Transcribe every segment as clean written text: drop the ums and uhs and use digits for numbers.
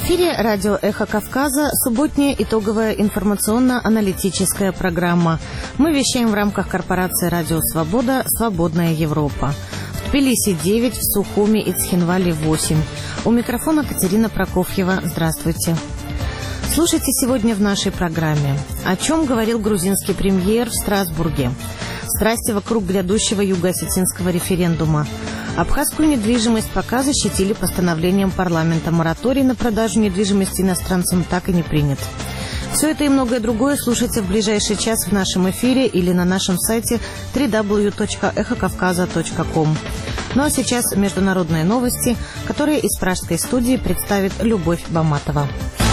эфире радио «Эхо Кавказа», субботняя итоговая информационно-аналитическая программа. Мы вещаем в рамках корпорации «Радио Свобода. Свободная Европа». В Тбилиси 9, в Сухуми и Цхинвале 8. У микрофона Катерина Прокофьева. Здравствуйте. Слушайте сегодня в нашей программе. О чем говорил грузинский премьер в Страсбурге? Страсти вокруг грядущего юго-осетинского референдума. Абхазскую недвижимость пока защитили постановлением парламента. Мораторий на продажу недвижимости иностранцам так и не принят. Все это и многое другое слушайте в ближайший час в нашем эфире или на нашем сайте www.эхокавказа.ком. Ну а сейчас международные новости, которые из пражской студии представит Любовь Баматова.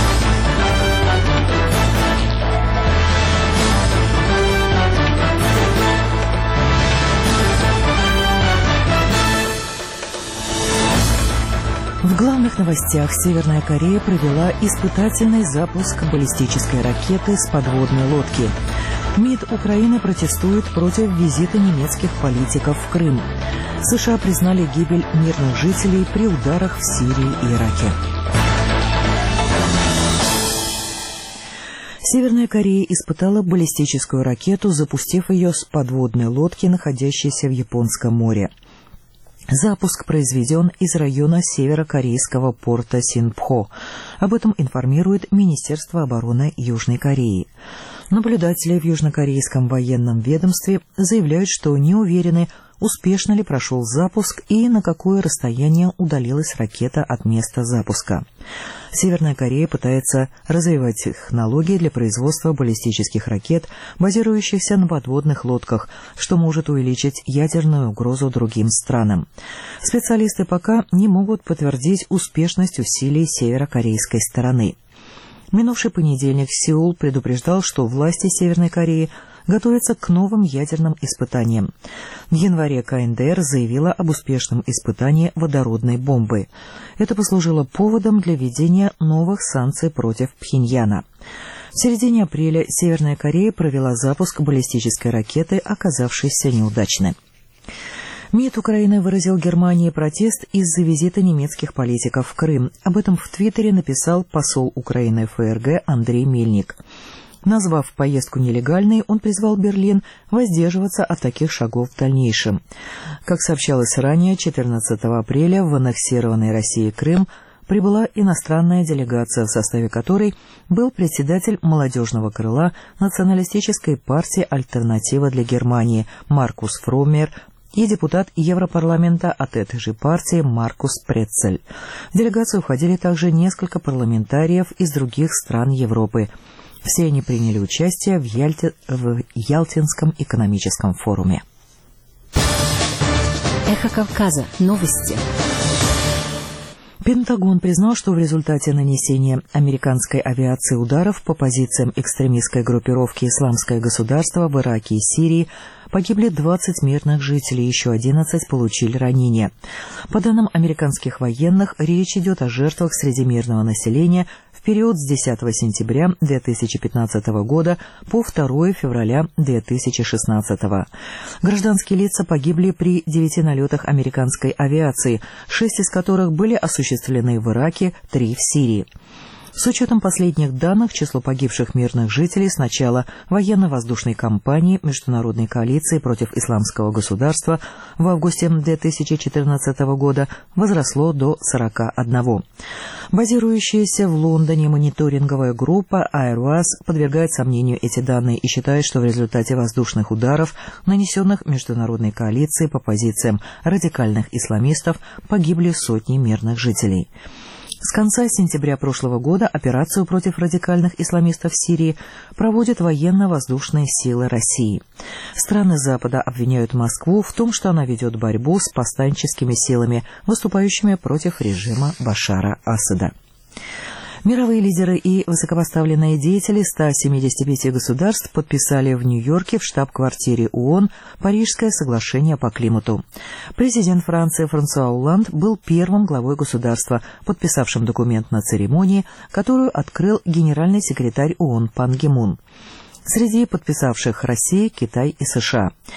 В главных новостях Северная Корея провела испытательный запуск баллистической ракеты с подводной лодки. МИД Украины протестует против визита немецких политиков в Крым. США признали гибель мирных жителей при ударах в Сирии и Ираке. Северная Корея испытала баллистическую ракету, запустив ее с подводной лодки, находящейся в Японском море. Запуск произведен из района северокорейского порта Синпхо. Об этом информирует Министерство обороны Южной Кореи. Наблюдатели в южнокорейском военном ведомстве заявляют, что не уверены, успешно ли прошел запуск и на какое расстояние удалилась ракета от места запуска. Северная Корея пытается развивать технологии для производства баллистических ракет, базирующихся на подводных лодках, что может увеличить ядерную угрозу другим странам. Специалисты пока не могут подтвердить успешность усилий северокорейской стороны. Минувший понедельник Сеул предупреждал, что власти Северной Кореи готовятся к новым ядерным испытаниям. В январе КНДР заявила об успешном испытании водородной бомбы. Это послужило поводом для введения новых санкций против Пхеньяна. В середине апреля Северная Корея провела запуск баллистической ракеты, оказавшейся неудачной. МИД Украины выразил Германии протест из-за визита немецких политиков в Крым. Об этом в Твиттере написал посол Украины в ФРГ Андрей Мельник. Назвав поездку нелегальной, он призвал Берлин воздерживаться от таких шагов в дальнейшем. Как сообщалось ранее, 14 апреля в аннексированный Россией Крым прибыла иностранная делегация, в составе которой был председатель молодежного крыла националистической партии «Альтернатива для Германии» Маркус Фроммер и депутат Европарламента от этой же партии Маркус Прецель. В делегацию входили также несколько парламентариев из других стран Европы. Все они приняли участие в Ялтинском экономическом форуме. Эхо Кавказа. Новости. Пентагон признал, что в результате нанесения американской авиации ударов по позициям экстремистской группировки «Исламское государство» в Ираке и Сирии погибли 20 мирных жителей, еще 11 получили ранения. По данным американских военных, речь идет о жертвах среди мирного населения в период с 10 сентября 2015 года по 2 февраля 2016. Гражданские лица погибли при 9 налетах американской авиации, 6 из которых были осуществлены в Ираке, 3 в Сирии. С учетом последних данных, число погибших мирных жителей с начала военно-воздушной кампании Международной коалиции против Исламского государства в августе 2014 года возросло до 41. Базирующаяся в Лондоне мониторинговая группа Airwas подвергает сомнению эти данные и считает, что в результате воздушных ударов, нанесенных Международной коалицией по позициям радикальных исламистов, погибли сотни мирных жителей. С конца сентября прошлого года операцию против радикальных исламистов в Сирии проводят военно-воздушные силы России. Страны Запада обвиняют Москву в том, что она ведет борьбу с повстанческими силами, выступающими против режима Башара Асада. Мировые лидеры и высокопоставленные деятели 175 государств подписали в Нью-Йорке в штаб-квартире ООН Парижское соглашение по климату. Президент Франции Франсуа Олланд был первым главой государства, подписавшим документ на церемонии, которую открыл генеральный секретарь ООН Пан Ги Мун. Среди подписавших Россия, Китай и США.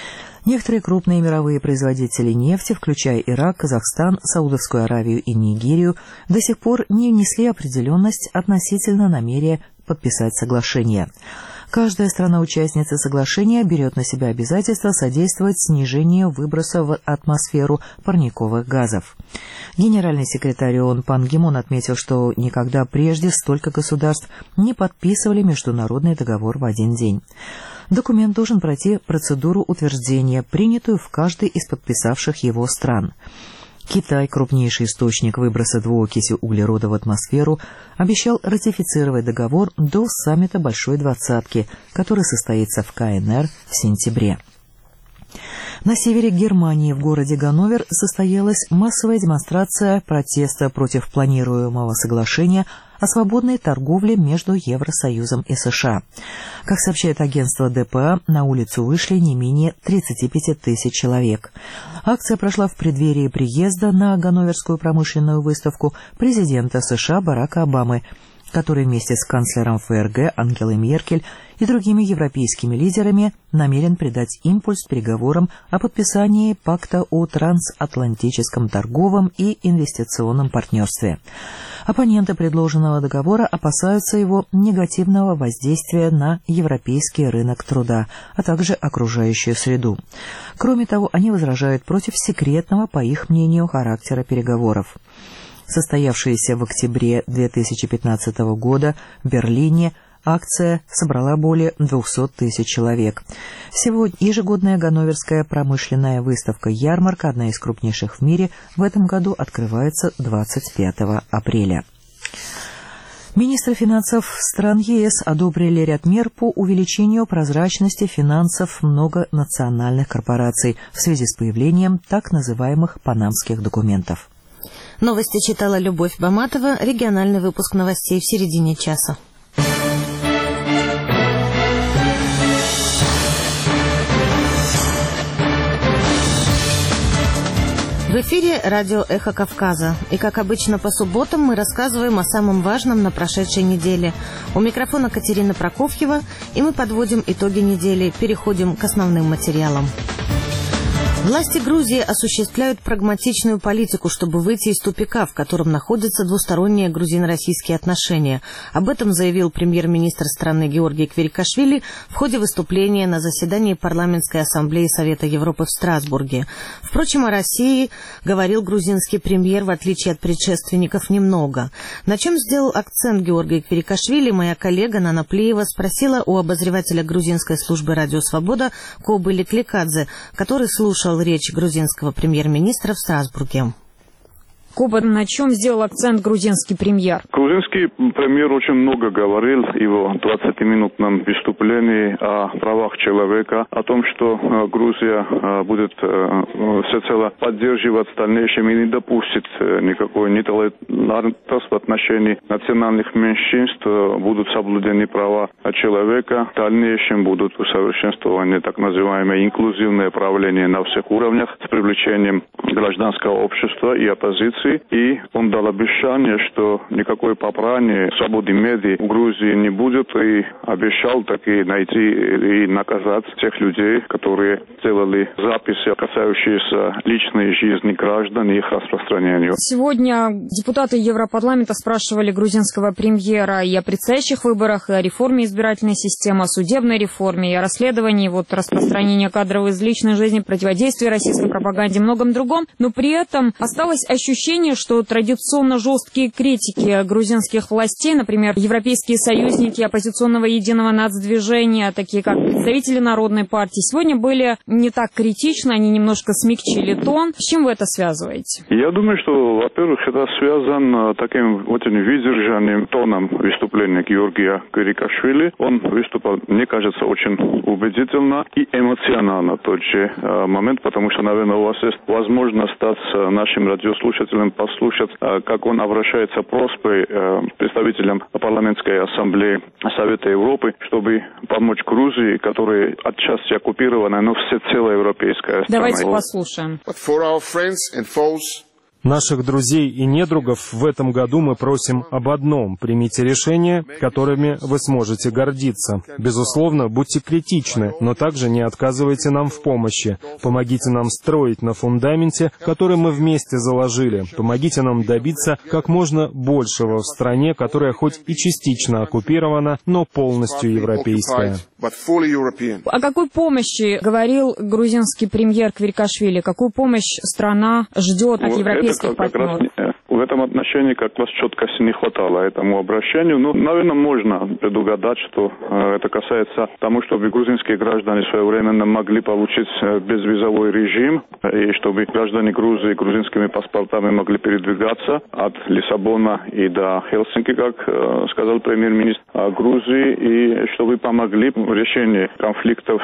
Некоторые крупные мировые производители нефти, включая Ирак, Казахстан, Саудовскую Аравию и Нигерию, до сих пор не внесли определенность относительно намерения подписать соглашение. Каждая страна-участница соглашения берет на себя обязательство содействовать снижению выброса в атмосферу парниковых газов. Генеральный секретарь ООН Пан Ги Мун отметил, что никогда прежде столько государств не подписывали международный договор в один день. Документ должен пройти процедуру утверждения, принятую в каждой из подписавших его стран. Китай, крупнейший источник выброса двуокиси углерода в атмосферу, обещал ратифицировать договор до саммита Большой Двадцатки, который состоится в КНР в сентябре. На севере Германии в городе Ганновер состоялась массовая демонстрация протеста против планируемого соглашения о свободной торговле между Евросоюзом и США. Как сообщает агентство ДПА, на улицу вышли не менее 35 тысяч человек. Акция прошла в преддверии приезда на Ганноверскую промышленную выставку президента США Барака Обамы, который вместе с канцлером ФРГ Ангелой Меркель и другими европейскими лидерами намерен придать импульс переговорам о подписании пакта о трансатлантическом торговом и инвестиционном партнерстве. Оппоненты предложенного договора опасаются его негативного воздействия на европейский рынок труда, а также окружающую среду. Кроме того, они возражают против секретного, по их мнению, характера переговоров. Состоявшаяся в октябре 2015 года в Берлине акция собрала более 200 тысяч человек. Сегодня ежегодная Ганноверская промышленная выставка-ярмарка, одна из крупнейших в мире, в этом году открывается 25 апреля. Министры финансов стран ЕС одобрили ряд мер по увеличению прозрачности финансов многонациональных корпораций в связи с появлением так называемых панамских документов. Новости читала Любовь Баматова. Региональный выпуск новостей в середине часа. В эфире радио «Эхо Кавказа». И, как обычно, по субботам мы рассказываем о самом важном на прошедшей неделе. У микрофона Катерина Прокофьева, и мы подводим итоги недели, переходим к основным материалам. Власти Грузии осуществляют прагматичную политику, чтобы выйти из тупика, в котором находятся двусторонние грузино-российские отношения. Об этом заявил премьер-министр страны Георгий Квирикашвили в ходе выступления на заседании Парламентской ассамблеи Совета Европы в Страсбурге. Впрочем, о России говорил грузинский премьер, в отличие от предшественников, немного. На чем сделал акцент Георгий Квирикашвили, моя коллега Нана Плиева спросила у обозревателя грузинской службы «Радио Свобода» Кобы Лекликадзе, который слушал речь грузинского премьер-министра в Страсбурге. Коба, на чем сделал акцент грузинский премьер? Грузинский премьер очень много говорил в его 20-минутном выступлении о правах человека, о том, что Грузия будет всецело поддерживать в дальнейшем и не допустит никакой нетолерантности в отношении национальных меньшинств, будут соблюдены права человека, в дальнейшем будут усовершенствованы так называемое инклюзивное правление на всех уровнях с привлечением гражданского общества и оппозиции. И он дал обещание, что никакой попрания свободы медиа в Грузии не будет, и обещал таки найти и наказать тех людей, которые делали записи, касающиеся личной жизни граждан и их распространению. Сегодня депутаты Европарламента спрашивали грузинского премьера и о предстоящих выборах, и о реформе избирательной системы, о судебной реформе, и о расследовании распространения кадров из личной жизни, противодействии российской пропаганде и многом другом. Но при этом осталось ощущение, что традиционно жесткие критики грузинских властей, например, европейские союзники оппозиционного единого нацдвижения, такие как представители Народной партии, сегодня были не так критичны, они немножко смягчили тон. С чем вы это связываете? Я думаю, что, во-первых, это связано таким очень выдержанным тоном выступления Георгия Квирикашвили. Он выступал, мне кажется, очень убедительно и эмоционально в тот же момент, потому что, наверное, у вас есть возможность стать нашим радиослушателем, послушать, как он обращается с просьбой представителям парламентской ассамблеи Совета Европы, чтобы помочь Грузии, которая отчасти оккупирована, но всецело европейская страна. Давайте послушаем. Наших друзей и недругов в этом году мы просим об одном: примите решения, которыми вы сможете гордиться. Безусловно, будьте критичны, но также не отказывайте нам в помощи. Помогите нам строить на фундаменте, который мы вместе заложили. Помогите нам добиться как можно большего в стране, которая хоть и частично оккупирована, но полностью европейская. О какой помощи говорил грузинский премьер Квирикашвили? Какую помощь страна ждет от европейских партнеров? В этом отношении как раз четкости не хватало этому обращению. Ну, наверное, можно предугадать, что это касается тому, чтобы грузинские граждане своевременно могли получить безвизовой режим, и чтобы граждане Грузии грузинскими паспортами могли передвигаться от Лиссабона и до Хельсинки, как сказал премьер-министр Грузии, и чтобы помогли в решении конфликтов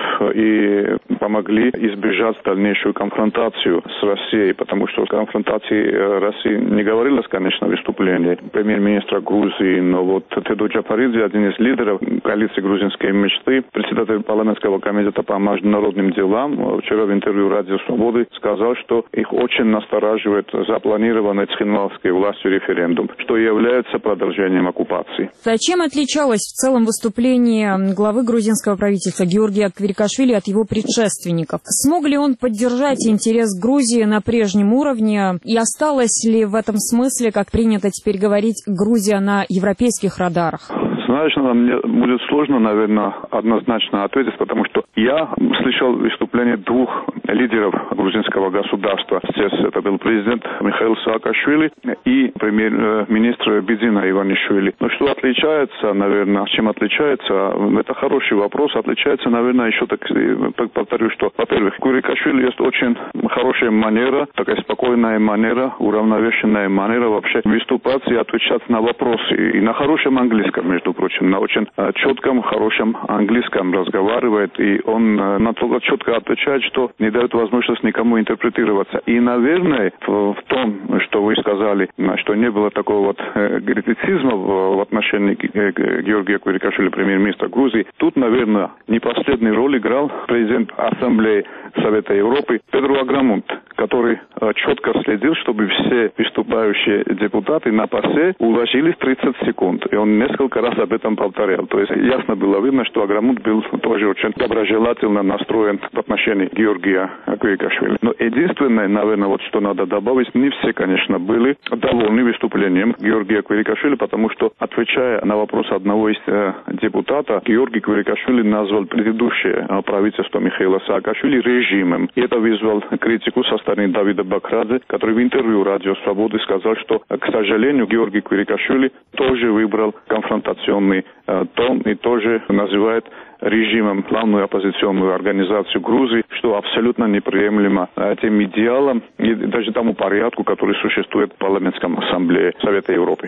и помогли избежать дальнейшую конфронтацию с Россией, потому что конфронтации России не говорилось, конечно, в выступлении премьер-министра Грузии, но вот Тедо Джапаридзе, один из лидеров коалиции «Грузинские мечты», председатель парламентского комитета по международным делам, вчера в интервью «Радио Свободы» сказал, что их очень настораживает запланированный цхинвалской властью референдум, что является продолжением оккупации. Чем отличалось в целом выступление главы грузинского правительства Георгия Квирикашвили от его предшественников? Смог ли он поддержать интерес Грузии на прежнем уровне? И осталось ли в этом смысле, как принято теперь говорить, Грузия на европейских радарах? Знаешь, мне будет сложно, наверное, однозначно ответить, потому что я слышал выступление двух лидеров грузинского государства. Здесь это был президент Михаил Саакашвили и премьер-министр Бидзина Иванишвили. Но что отличается, наверное, чем отличается, это хороший вопрос. Отличается, наверное, еще так повторю, что, во-первых, у Квирикашвили есть очень хорошая манера, такая спокойная манера, уравновешенная манера вообще выступать и отвечать на вопросы. И на хорошем английском, между прочим, на очень четком, хорошем английском разговаривает, и он настолько четко отвечает, что не дает возможность никому интерпретироваться. И, наверное, в том, что вы сказали, что не было такого вот критицизма в отношении Георгия Квирикашвили, премьер-министра Грузии, тут, наверное, не последнюю роль играл президент Ассамблеи Совета Европы Педро Аграмунт, который четко следил, чтобы все выступающие депутаты на ПАСЕ уложились 30 секунд. И он несколько раз об этом повторял. То есть ясно было видно, что Аграмунт был тоже очень доброжелательно настроен в отношении Георгия Квирикашвили. Но единственное, наверное, вот что надо добавить, не все, конечно, были довольны выступлением Георгия Квирикашвили, потому что, отвечая на вопрос одного из депутатов, Георгий Квирикашвили назвал предыдущее правительство Михаила Саакашвили режимом. И это вызвало критику со стороны Давида Бакрадзе, который в интервью «Радио Свободы» сказал, что, к сожалению, Георгий Квирикашвили тоже выбрал конфронтационный тон и тоже называет режимом главную оппозиционную организацию Грузии, что абсолютно неприемлемо тем идеалам и даже тому порядку, который существует в парламентском ассамблее Совета Европы.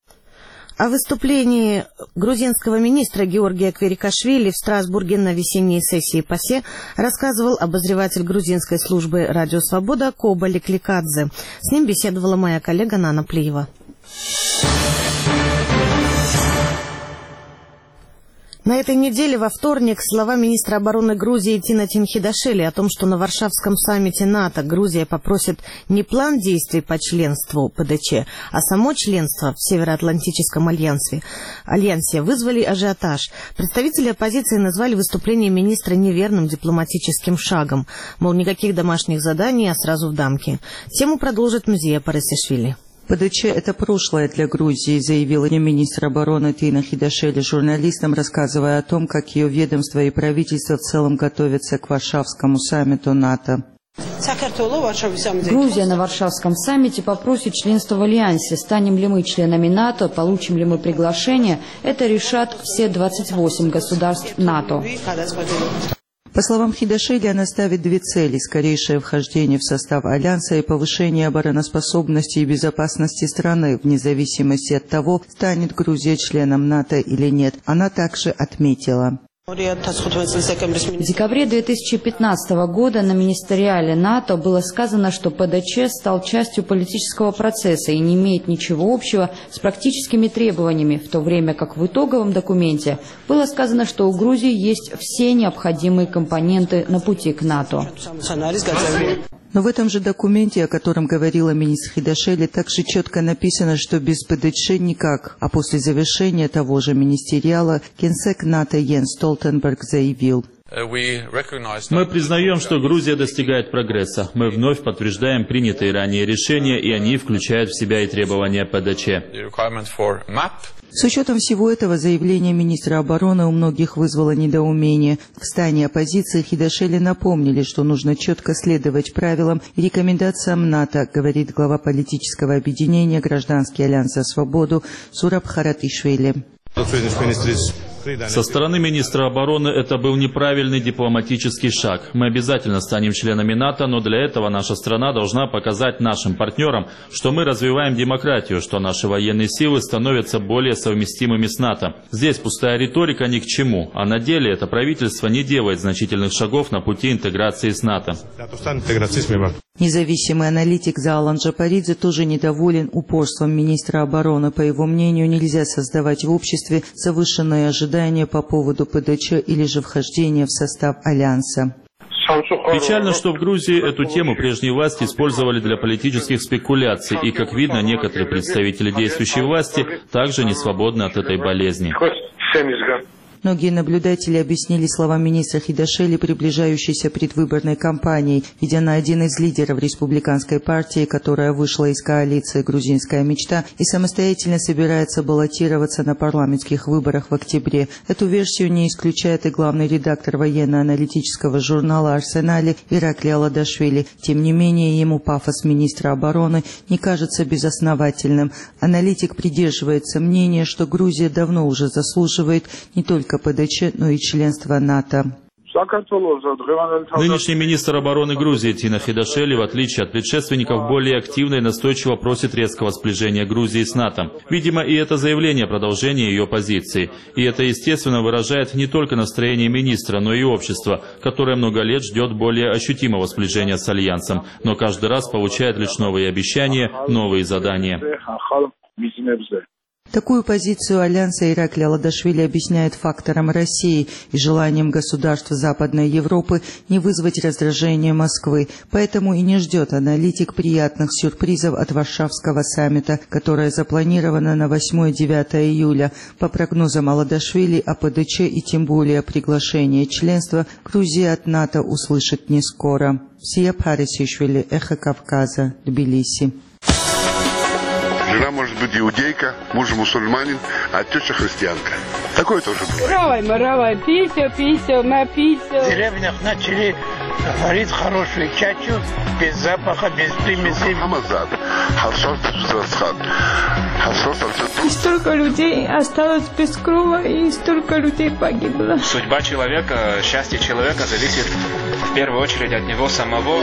О выступлении грузинского министра Георгия Квирикашвили в Страсбурге на весенней сессии ПАСЕ рассказывал обозреватель грузинской службы «Радио Свобода» Коба Лекликадзе. С ним беседовала моя коллега Нана Плиева. На этой неделе во вторник слова министра обороны Грузии Тина Тинхидашвили о том, что на Варшавском саммите НАТО Грузия попросит не план действий по членству ПДЧ, а само членство в Североатлантическом альянсе, вызвали ажиотаж. Представители оппозиции назвали выступление министра неверным дипломатическим шагом. Мол, никаких домашних заданий, а сразу в дамки. Тему продолжит Мзия Парасишвили. ПДЧ – это прошлое для Грузии, заявил министр обороны Тина Хидашвили журналистам, рассказывая о том, как ее ведомство и правительство в целом готовятся к Варшавскому саммиту НАТО. Грузия на Варшавском саммите попросит членство в Альянсе. Станем ли мы членами НАТО, получим ли мы приглашение, это решат все 28 государств НАТО. По словам Хидашвили, она ставит две цели – скорейшее вхождение в состав Альянса и повышение обороноспособности и безопасности страны, вне зависимости от того, станет Грузия членом НАТО или нет. Она также отметила: в декабре 2015 года на министериале НАТО было сказано, что ПДЧ стал частью политического процесса и не имеет ничего общего с практическими требованиями, в то время как в итоговом документе было сказано, что у Грузии есть все необходимые компоненты на пути к НАТО. Но в этом же документе, о котором говорила министр Хидашели, также четко написано, что без ПДЧ никак. А после завершения того же министериала генсек НАТО Йенс Столтенберг заявил: мы признаем, что Грузия достигает прогресса. Мы вновь подтверждаем принятые ранее решения, и они включают в себя и требования ПДЧ. С учетом всего этого, заявление министра обороны у многих вызвало недоумение. В стане оппозиции Хидашели напомнили, что нужно четко следовать правилам и рекомендациям НАТО, говорит глава политического объединения «Гражданский альянс за свободу» Сураб Харатишвили. Со стороны министра обороны это был неправильный дипломатический шаг. Мы обязательно станем членами НАТО, но для этого наша страна должна показать нашим партнерам, что мы развиваем демократию, что наши военные силы становятся более совместимыми с НАТО. Здесь пустая риторика ни к чему, а на деле это правительство не делает значительных шагов на пути интеграции с НАТО. Независимый аналитик Заалан Джапаридзе тоже недоволен упорством министра обороны. По его мнению, нельзя создавать в обществе завышенные ожидания по поводу ПДЧ или же вхождения в состав Альянса. Печально, что в Грузии эту тему прежние власти использовали для политических спекуляций, и, как видно, некоторые представители действующей власти также не свободны от этой болезни. Многие наблюдатели объяснили слова министра Хидашели приближающейся предвыборной кампанией, ведя на один из лидеров республиканской партии, которая вышла из коалиции «Грузинская мечта» и самостоятельно собирается баллотироваться на парламентских выборах в октябре. Эту версию не исключает и главный редактор военно-аналитического журнала «Арсенали» Иракли Аладашвили. Тем не менее, ему пафос министра обороны не кажется безосновательным. Аналитик придерживается мнения, что Грузия давно уже заслуживает не только ПДЧ, но и членство НАТО. Нынешний министр обороны Грузии Тина Хидашели, в отличие от предшественников, более активно и настойчиво просит резкого сближения Грузии с НАТО. Видимо, и это заявление продолжение ее позиции. И это, естественно, выражает не только настроение министра, но и общества, которое много лет ждет более ощутимого сближения с Альянсом, но каждый раз получает лишь новые обещания, новые задания. Такую позицию Альянса Иракли Аладашвили объясняет фактором России и желанием государств Западной Европы не вызвать раздражение Москвы. Поэтому и не ждет аналитик приятных сюрпризов от Варшавского саммита, которое запланировано на 8-9 июля. По прогнозам Аладашвили, о ПДЧ и тем более приглашение членства Грузия от НАТО услышит не скоро. Сия Парисишвили, Эхо Кавказа, Тбилиси. Жена может быть иудейка, муж мусульманин, а теща христианка. Такое тоже бывает. Равай, пися, напися. В деревнях начали варить хорошую чачу, без запаха, без примесей. И столько людей осталось без крова, и столько людей погибло. Судьба человека, счастье человека зависит в первую очередь от него самого.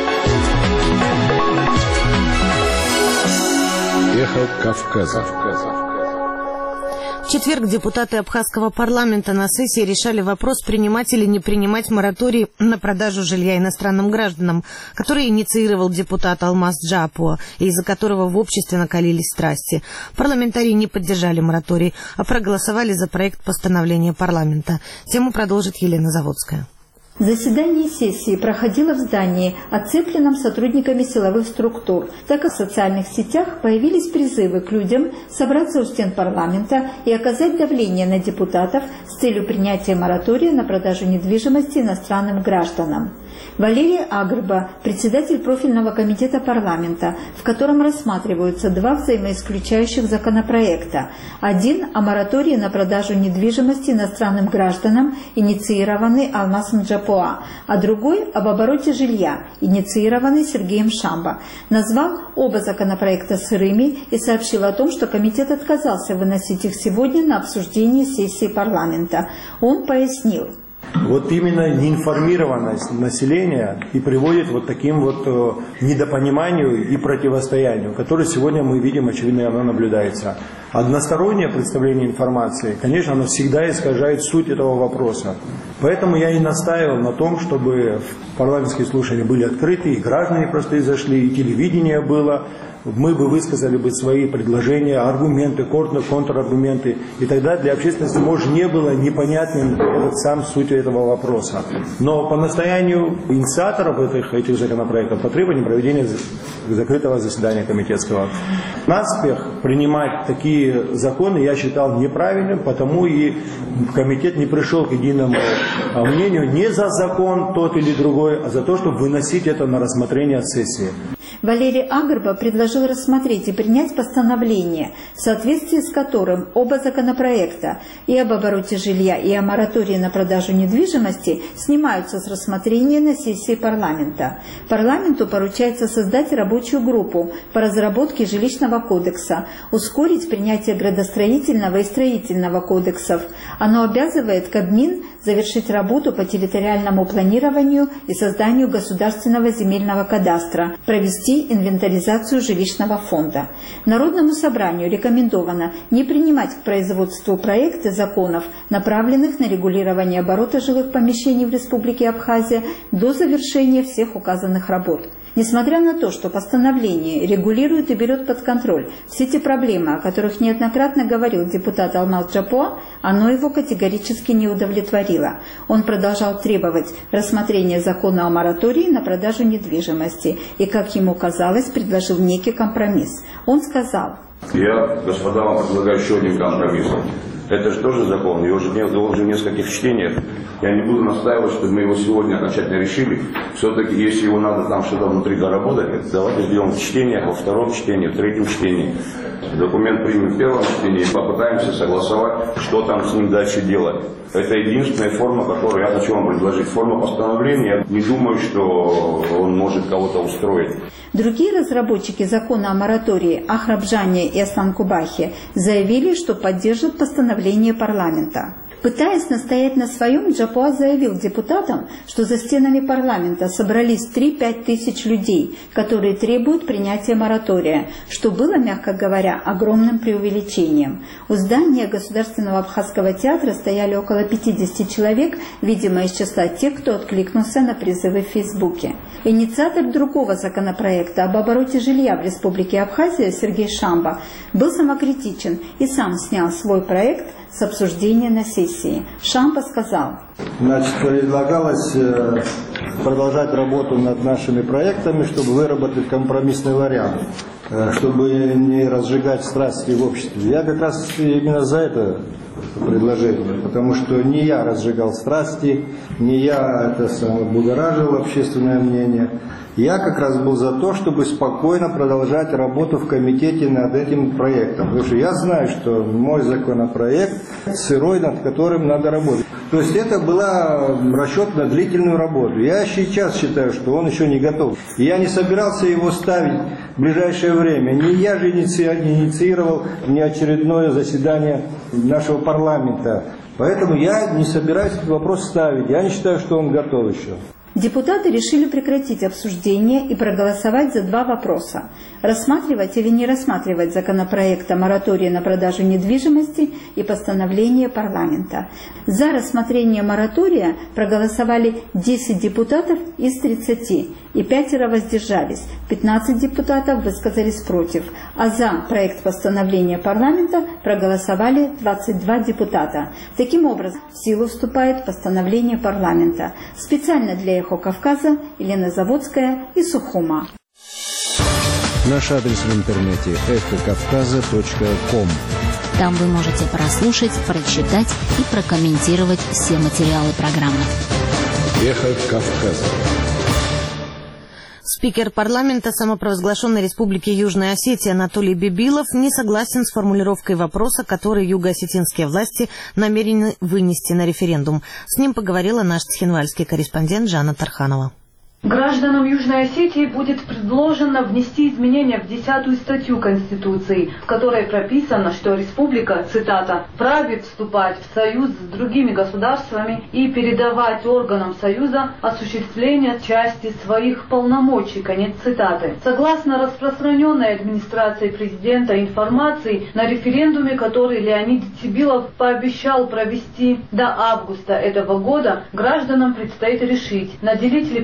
Эхо Кавказа. В четверг депутаты Абхазского парламента на сессии решали вопрос, принимать или не принимать мораторий на продажу жилья иностранным гражданам, который инициировал депутат Алмаз Джапуа, и из-за которого в обществе накалились страсти. Парламентарии не поддержали мораторий, а проголосовали за проект постановления парламента. Тему продолжит Елена Заводская. Заседание сессии проходило в здании, оцепленном сотрудниками силовых структур. Так как в социальных сетях появились призывы к людям собраться у стен парламента и оказать давление на депутатов с целью принятия моратория на продажу недвижимости иностранным гражданам. Валерия Агрба, председатель профильного комитета парламента, в котором рассматриваются два взаимоисключающих законопроекта. Один о моратории на продажу недвижимости иностранным гражданам, инициированный Алмазом Джапуа, а другой об обороте жилья, инициированный Сергеем Шамбо. Назвал оба законопроекта сырыми и сообщил о том, что комитет отказался выносить их сегодня на обсуждение сессии парламента. Он пояснил. Вот именно неинформированность населения и приводит вот таким вот недопониманию и противостоянию, которое сегодня мы видим, очевидно, оно наблюдается. Одностороннее представление информации, конечно, оно всегда искажает суть этого вопроса. Поэтому я и настаивал на том, чтобы парламентские слушания были открыты, и граждане просто зашли, и телевидение было. Мы бы высказали бы свои предложения, аргументы, контраргументы, и тогда для общественности, может, не было непонятным сам суть после этого вопроса. Но по настоянию инициаторов этих законопроектов по требованию проведения закрытого заседания комитетского. Наспех принимать такие законы я считал неправильным, потому и комитет не пришел к единому мнению не за закон тот или другой, а за то, чтобы выносить это на рассмотрение сессии. Валерий Агрба предложил рассмотреть и принять постановление, в соответствии с которым оба законопроекта и об обороте жилья, и о моратории на продажу недвижимости снимаются с рассмотрения на сессии парламента. Парламенту поручается создать рабочую группу по разработке жилищного кодекса, ускорить принятие градостроительного и строительного кодексов. Оно обязывает Кабмин завершить работу по территориальному планированию и созданию государственного земельного кадастра, провести инвентаризацию жилищного фонда. Народному собранию рекомендовано не принимать к производству проекты законов, направленных на регулирование оборота жилых помещений в Республике Абхазия до завершения всех указанных работ. Несмотря на то, что постановление регулирует и берет под контроль все те проблемы, о которых неоднократно говорил депутат Алмаз Джапуа, оно его категорически не удовлетворило. Он продолжал требовать рассмотрения закона о моратории на продажу недвижимости и, как ему казалось, предложил некий компромисс. Он сказал: «Я, господа, вам предлагаю еще один компромисс. Это же тоже закон, его же в нескольких чтениях. Я не буду настаивать, чтобы мы его сегодня окончательно решили. Все-таки, если его надо там что-то внутри доработать, давайте сделаем в чтениях, во втором чтении, в третьем чтении. Документ примем в первом чтении и попытаемся согласовать, что там с ним дальше делать. Это единственная форма, которую я хочу вам предложить. Форма постановления, я не думаю, что он может кого-то устроить». Другие разработчики закона о моратории Ахрабжане и Асланкубахе заявили, что поддержат постановление парламента. Пытаясь настоять на своем, Джапуа заявил депутатам, что за стенами парламента собрались 3-5 тысяч людей, которые требуют принятия моратория, что было, мягко говоря, огромным преувеличением. У здания Государственного абхазского театра стояли около 50 человек, видимо, из числа тех, кто откликнулся на призывы в Фейсбуке. Инициатор другого законопроекта об обороте жилья в Республике Абхазия Сергей Шамба был самокритичен и сам снял свой проект с обсуждения на сессии. Шамба сказал: Значит, предлагалось продолжать работу над нашими проектами, чтобы выработать компромиссный вариант, чтобы не разжигать страсти в обществе. Я как раз именно за это предложение, потому что не я разжигал страсти, не я будоражил общественное мнение. Я как раз был за то, чтобы спокойно продолжать работу в комитете над этим проектом. Потому что я знаю, что мой законопроект сырой, над которым надо работать. То есть это была расчет на длительную работу. Я сейчас считаю, что он еще не готов. И я не собирался его ставить в ближайшее время. Не я же инициировал неочередное заседание нашего парламента. Поэтому я не собираюсь этот вопрос ставить. Я не считаю, что он готов еще. Депутаты решили прекратить обсуждение и проголосовать за два вопроса: рассматривать или не рассматривать законопроект о моратории на продажу недвижимости и постановление парламента. За рассмотрение моратория проголосовали 10 депутатов из 30, и 5 воздержались, 15 депутатов высказались против, а за проект постановления парламента проголосовали 22 депутата. Таким образом, в силу вступает постановление парламента. Специально для Кавказа, Елена Заводская и Сухума. Наш адрес в интернете эхокавказа.ком. Там вы можете прослушать, прочитать и прокомментировать все материалы программы. Эхо Кавказа. Спикер парламента самопровозглашенной Республики Южная Осетия Анатолий Бибилов не согласен с формулировкой вопроса, который юго-осетинские власти намерены вынести на референдум. С ним поговорила наш цхинвальский корреспондент Жанна Тарханова. Гражданам Южной Осетии будет предложено внести изменения в 10-ю статью Конституции, в которой прописано, что республика, цитата, «вправе вступать в союз с другими государствами и передавать органам союза осуществление части своих полномочий», конец цитаты. Согласно распространенной администрацией президента информации, на референдуме, который Леонид Цибилов пообещал провести до августа этого года, гражданам предстоит решить, наделить ли президент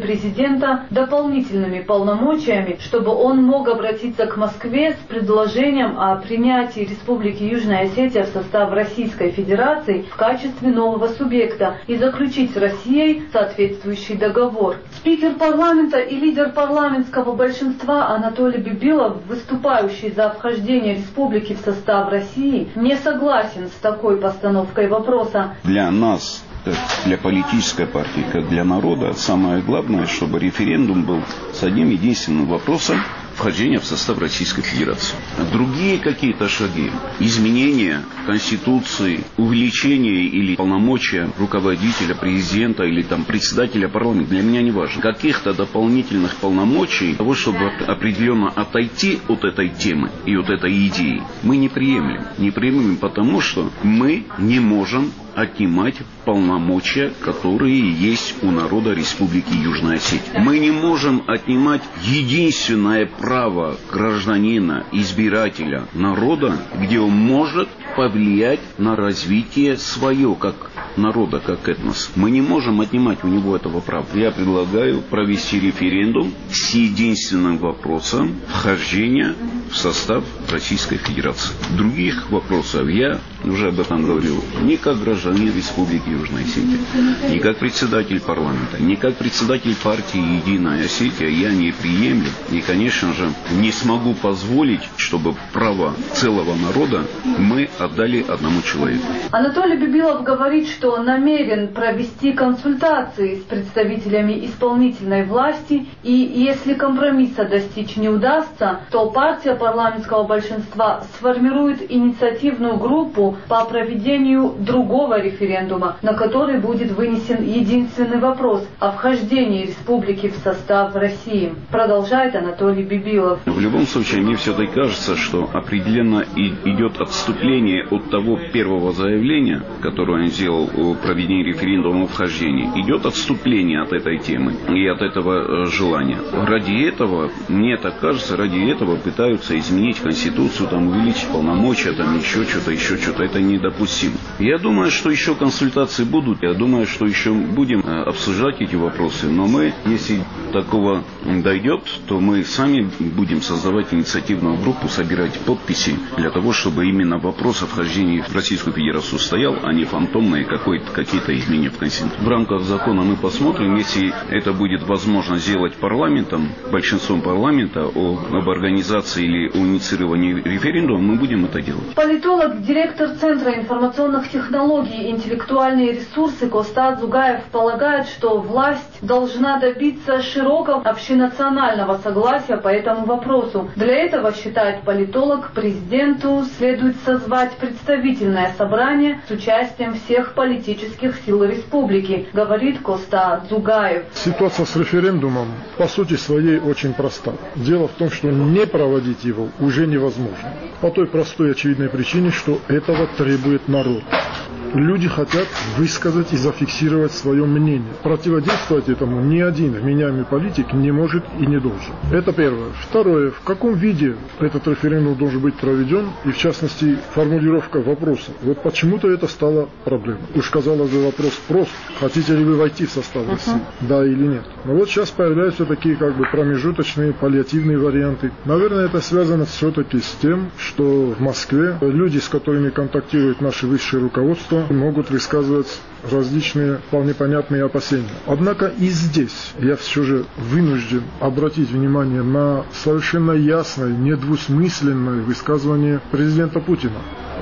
президента дополнительными полномочиями, чтобы он мог обратиться к Москве с предложением о принятии Республики Южная Осетия в состав Российской Федерации в качестве нового субъекта и заключить с Россией соответствующий договор. Спикер парламента и лидер парламентского большинства Анатолий Бибилов, выступающий за вхождение республики в состав России, не согласен с такой постановкой вопроса. Для нас, как для политической партии, как для народа, самое главное, чтобы референдум был с одним единственным вопросом: вхождения в состав Российской Федерации. Другие какие-то шаги, изменения Конституции, увеличение или полномочия руководителя, президента или там председателя парламента, для меня не важно. Каких-то дополнительных полномочий, того, чтобы определенно отойти от этой темы и от этой идеи, мы не приемлем. Не приемлем, потому что мы не можем отнимать полномочия, которые есть у народа Республики Южная Осетия. Мы не можем отнимать единственное право гражданина, избирателя, народа, где он может повлиять на развитие свое, как народа, как этнос. Мы не можем отнимать у него этого права. Я предлагаю провести референдум с единственным вопросом вхождения в состав Российской Федерации. Других вопросов я уже об этом говорил ни как гражданин Республики Южная Осетия, ни как председатель парламента, ни как председатель партии «Единая Осетия» я не приемлю. И, конечно же, не смогу позволить, чтобы право целого народа мы отдали одному человеку. Анатолий Бибилов говорит, что намерен провести консультации с представителями исполнительной власти, и если компромисса достичь не удастся, то партия парламентского большинства сформирует инициативную группу по проведению другого референдума, на который будет вынесен единственный вопрос о вхождении республики в состав России. Продолжает Анатолий Бибилов. В любом случае, мне все-таки кажется, что определенно идет отступление от того первого заявления, которое он сделал о проведении референдума о вхождении. Идет отступление от этой темы и от этого желания. Ради этого, мне так кажется, ради этого пытаются изменить Конституцию, там, увеличить полномочия, там, еще что-то. Это недопустимо. Я думаю, что еще консультации будут. Я думаю, что еще будем обсуждать эти вопросы. Но мы, если такого дойдет, то мы сами будем создавать инициативную группу, собирать подписи для того, чтобы именно вопрос о вхождении в Российскую Федерацию стоял, а не фантомные какие-то изменения в Конституции. В рамках закона мы посмотрим, если это будет возможно сделать парламентом, большинством парламента, об организации или о инициировании референдума, мы будем это делать. Политолог, директор Центра информационных технологий и интеллектуальные ресурсы Коста Дзугаев полагает, что власть должна добиться широкого общенационального согласия по этому вопросу. Для этого, считает политолог, президенту следует созвать представительное собрание с участием всех политических сил республики, говорит Коста Дзугаев. Ситуация с референдумом по сути своей очень проста. Дело в том, что не проводить его уже невозможно. По той простой очевидной причине, что этого требует народ. Люди хотят высказать и зафиксировать свое мнение. Противодействовать этому ни один вменяемый политик не может и не должен. Это первое. Второе. В каком виде этот референдум должен быть проведен? И в частности, формулировка вопроса. Вот почему-то это стало проблемой. Уж казалось бы, вопрос прост. Хотите ли вы войти в состав России? Да или нет? Но вот сейчас появляются такие промежуточные, паллиативные варианты. Наверное, это связано все-таки с тем, что в Москве люди, с которыми контактирует наше высшее руководство, могут высказывать различные вполне понятные опасения. Однако и здесь я все же вынужден обратить внимание на совершенно ясное, недвусмысленное высказывание президента Путина,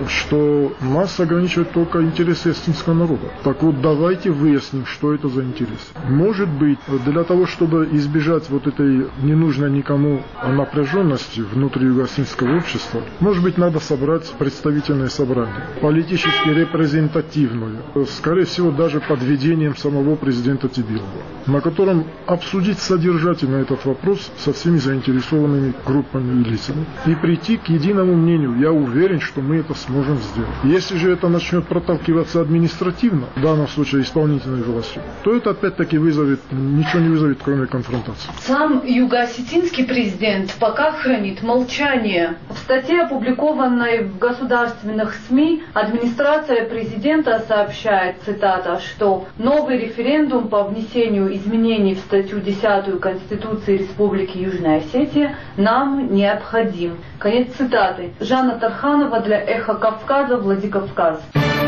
что нас ограничивают только интересы осетинского народа. Так вот, давайте выясним, что это за интерес. Может быть, для того, чтобы избежать вот этой ненужной никому напряженности внутри юго-осетинского общества, может быть, надо собрать представительное собрание, политически репрезентативное, скорее всего, даже под ведением самого президента Тибилова, на котором обсудить содержательно этот вопрос со всеми заинтересованными группами и лицами и прийти к единому мнению. Я уверен, что мы это сможем. сможем сделать. Если же это начнет проталкиваться административно, в данном случае исполнительной властью, то это опять-таки ничего не вызовет, кроме конфронтации. Сам юго-осетинский президент пока хранит молчание. В статье, опубликованной в государственных СМИ, администрация президента сообщает, цитата, что новый референдум по внесению изменений в статью 10 Конституции Республики Южная Осетия нам необходим. Конец цитаты. Жанна Тарханова для «Эхо Кавказа», Владикавказ.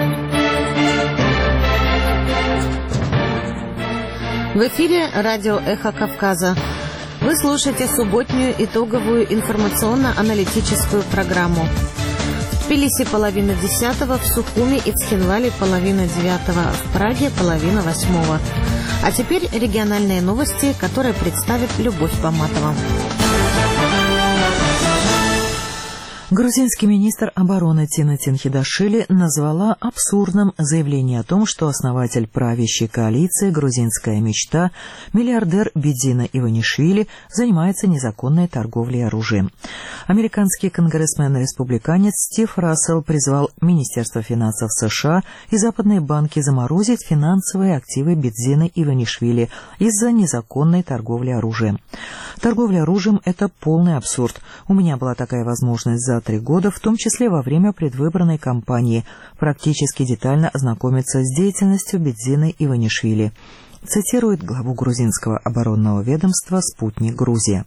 В эфире радио «Эхо Кавказа». Вы слушаете субботнюю итоговую информационно-аналитическую программу. В Тбилиси 9:30, в Сухуми и Цхинвале 9:30, в Праге 7:30. А теперь региональные новости, которые представит Любовь Баматова. Грузинский министр обороны Тина Тинхидашвили назвала абсурдным заявление о том, что основатель правящей коалиции «Грузинская мечта» миллиардер Бидзина Иванишвили занимается незаконной торговлей оружием. Американский конгрессмен-республиканец Стив Рассел призвал Министерство финансов США и западные банки заморозить финансовые активы Бидзина Иванишвили из-за незаконной торговли оружием. Торговля оружием – это полный абсурд. У меня была такая возможность за 3 года, в том числе во время предвыборной кампании, практически детально ознакомиться с деятельностью Бидзина Иванишвили, цитирует главу грузинского оборонного ведомства «Спутник Грузия».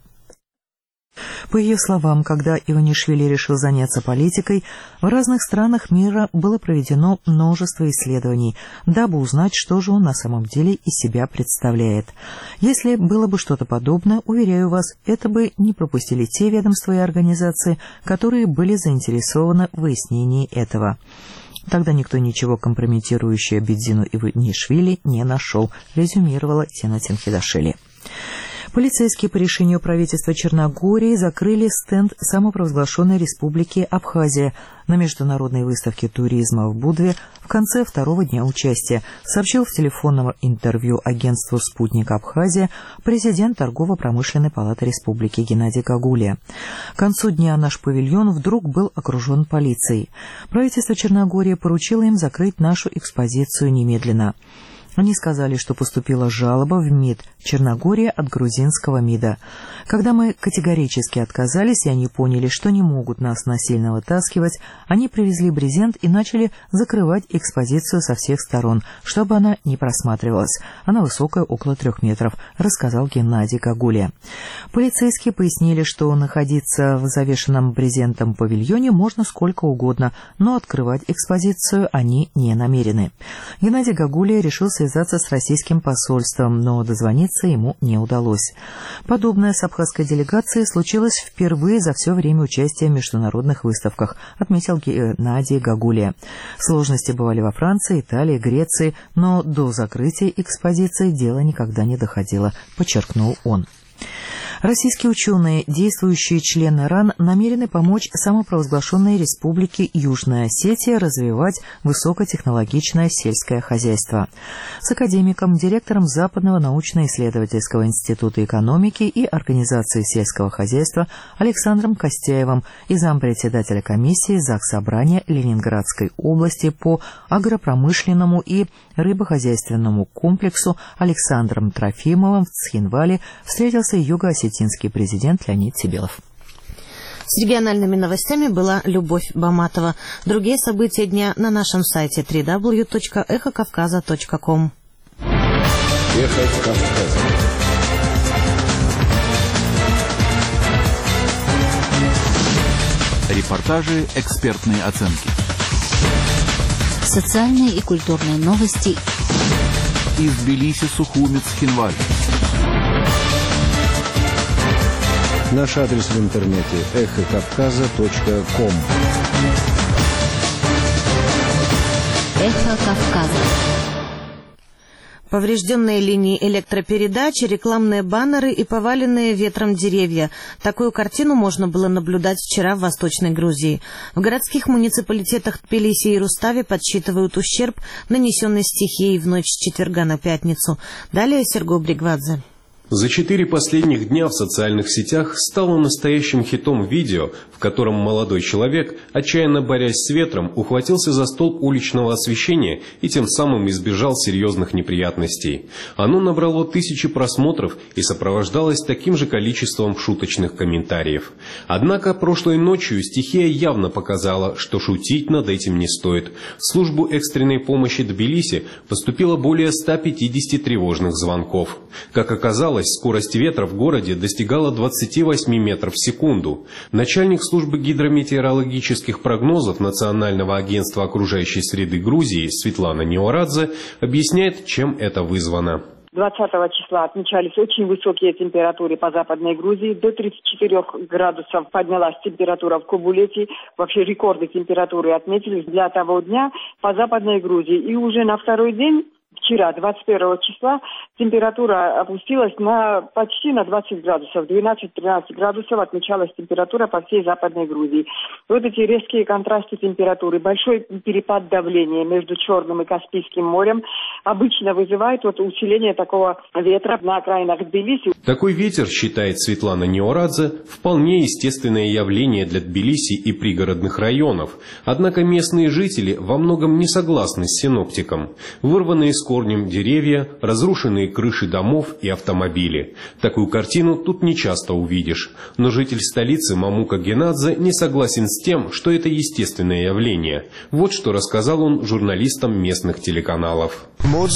По ее словам, когда Иванишвили решил заняться политикой, в разных странах мира было проведено множество исследований, дабы узнать, что же он на самом деле из себя представляет. Если было бы что-то подобное, уверяю вас, это бы не пропустили те ведомства и организации, которые были заинтересованы в выяснении этого. Тогда никто ничего компрометирующего Бидзину Иванишвили не нашел, резюмировала Тина Тинхидашвили. Полицейские по решению правительства Черногории закрыли стенд самопровозглашенной республики Абхазия на международной выставке туризма в Будве в конце 2-го дня участия, сообщил в телефонном интервью агентству «Спутник Абхазия» президент Торгово-промышленной палаты республики Геннадий Гагулия. К концу дня наш павильон вдруг был окружен полицией. Правительство Черногории поручило им закрыть нашу экспозицию немедленно. Они сказали, что поступила жалоба в МИД Черногории от грузинского МИДа. Когда мы категорически отказались, и они поняли, что не могут нас насильно вытаскивать, они привезли брезент и начали закрывать экспозицию со всех сторон, чтобы она не просматривалась. Она высокая, около 3 метров, рассказал Геннадий Гагулия. Полицейские пояснили, что находиться в завешенном брезентом павильоне можно сколько угодно, но открывать экспозицию они не намерены. Геннадий Гагулия решил связаться с российским посольством, но дозвониться ему не удалось. Подобное с абхазской делегацией случилось впервые за все время участия в международных выставках, отметил Геннадий Гагулия. Сложности бывали во Франции, Италии, Греции, но до закрытия экспозиции дело никогда не доходило, подчеркнул он. Российские ученые, действующие члены РАН, намерены помочь самопровозглашенной республике Южная Осетия развивать высокотехнологичное сельское хозяйство. С академиком, директором Западного научно-исследовательского института экономики и организации сельского хозяйства Александром Костяевым и зампредседателя комиссии Заксобрания Ленинградской области по агропромышленному и рыбохозяйственному комплексу Александром Трофимовым в Цхинвале встретился юго-осетинский президент Леонид Себелов. С региональными новостями была Любовь Баматова. Другие события дня на нашем сайте www.эхокавказа.ком. Эхо Кавказа. Репортажи, экспертные оценки. Социальные и культурные новости. Из Тбилиси, Сухуми, Цхинваль. Наш адрес в интернете эхокавказа.ком. Эхо Кавказа. Поврежденные линии электропередач, рекламные баннеры и поваленные ветром деревья. Такую картину можно было наблюдать вчера в Восточной Грузии. В городских муниципалитетах Тбилиси и Рустави подсчитывают ущерб, нанесенный стихией в ночь с четверга на пятницу. Далее Сергей Бригвадзе. За 4 последних дня в социальных сетях стало настоящим хитом видео, в котором молодой человек, отчаянно борясь с ветром, ухватился за столб уличного освещения и тем самым избежал серьезных неприятностей. Оно набрало 1000 просмотров и сопровождалось таким же количеством шуточных комментариев. Однако прошлой ночью стихия явно показала, что шутить над этим не стоит. В службу экстренной помощи Тбилиси поступило более 150 тревожных звонков. Как оказалось, скорость ветра в городе достигала 28 метров в секунду. Начальник службы гидрометеорологических прогнозов Национального агентства окружающей среды Грузии Светлана Неорадзе объясняет, чем это вызвано. 20 числа отмечались очень высокие температуры по Западной Грузии. До 34 градусов поднялась температура в Кобулете. Вообще рекорды температуры отметились для того дня по Западной Грузии. И уже на второй день, вчера, 21 числа, температура опустилась почти на 20 градусов. 12-13 градусов отмечалась температура по всей Западной Грузии. Вот эти резкие контрасты температуры, большой перепад давления между Черным и Каспийским морем обычно вызывает усиление такого ветра на окраинах Тбилиси. Такой ветер, считает Светлана Неорадзе, вполне естественное явление для Тбилиси и пригородных районов. Однако местные жители во многом не согласны с синоптиком. Вырванные с корнем деревья, разрушенные крыши домов и автомобили. Такую картину тут не часто увидишь. Но житель столицы Мамука Генадзе не согласен с тем, что это естественное явление. Вот что рассказал он журналистам местных телеканалов.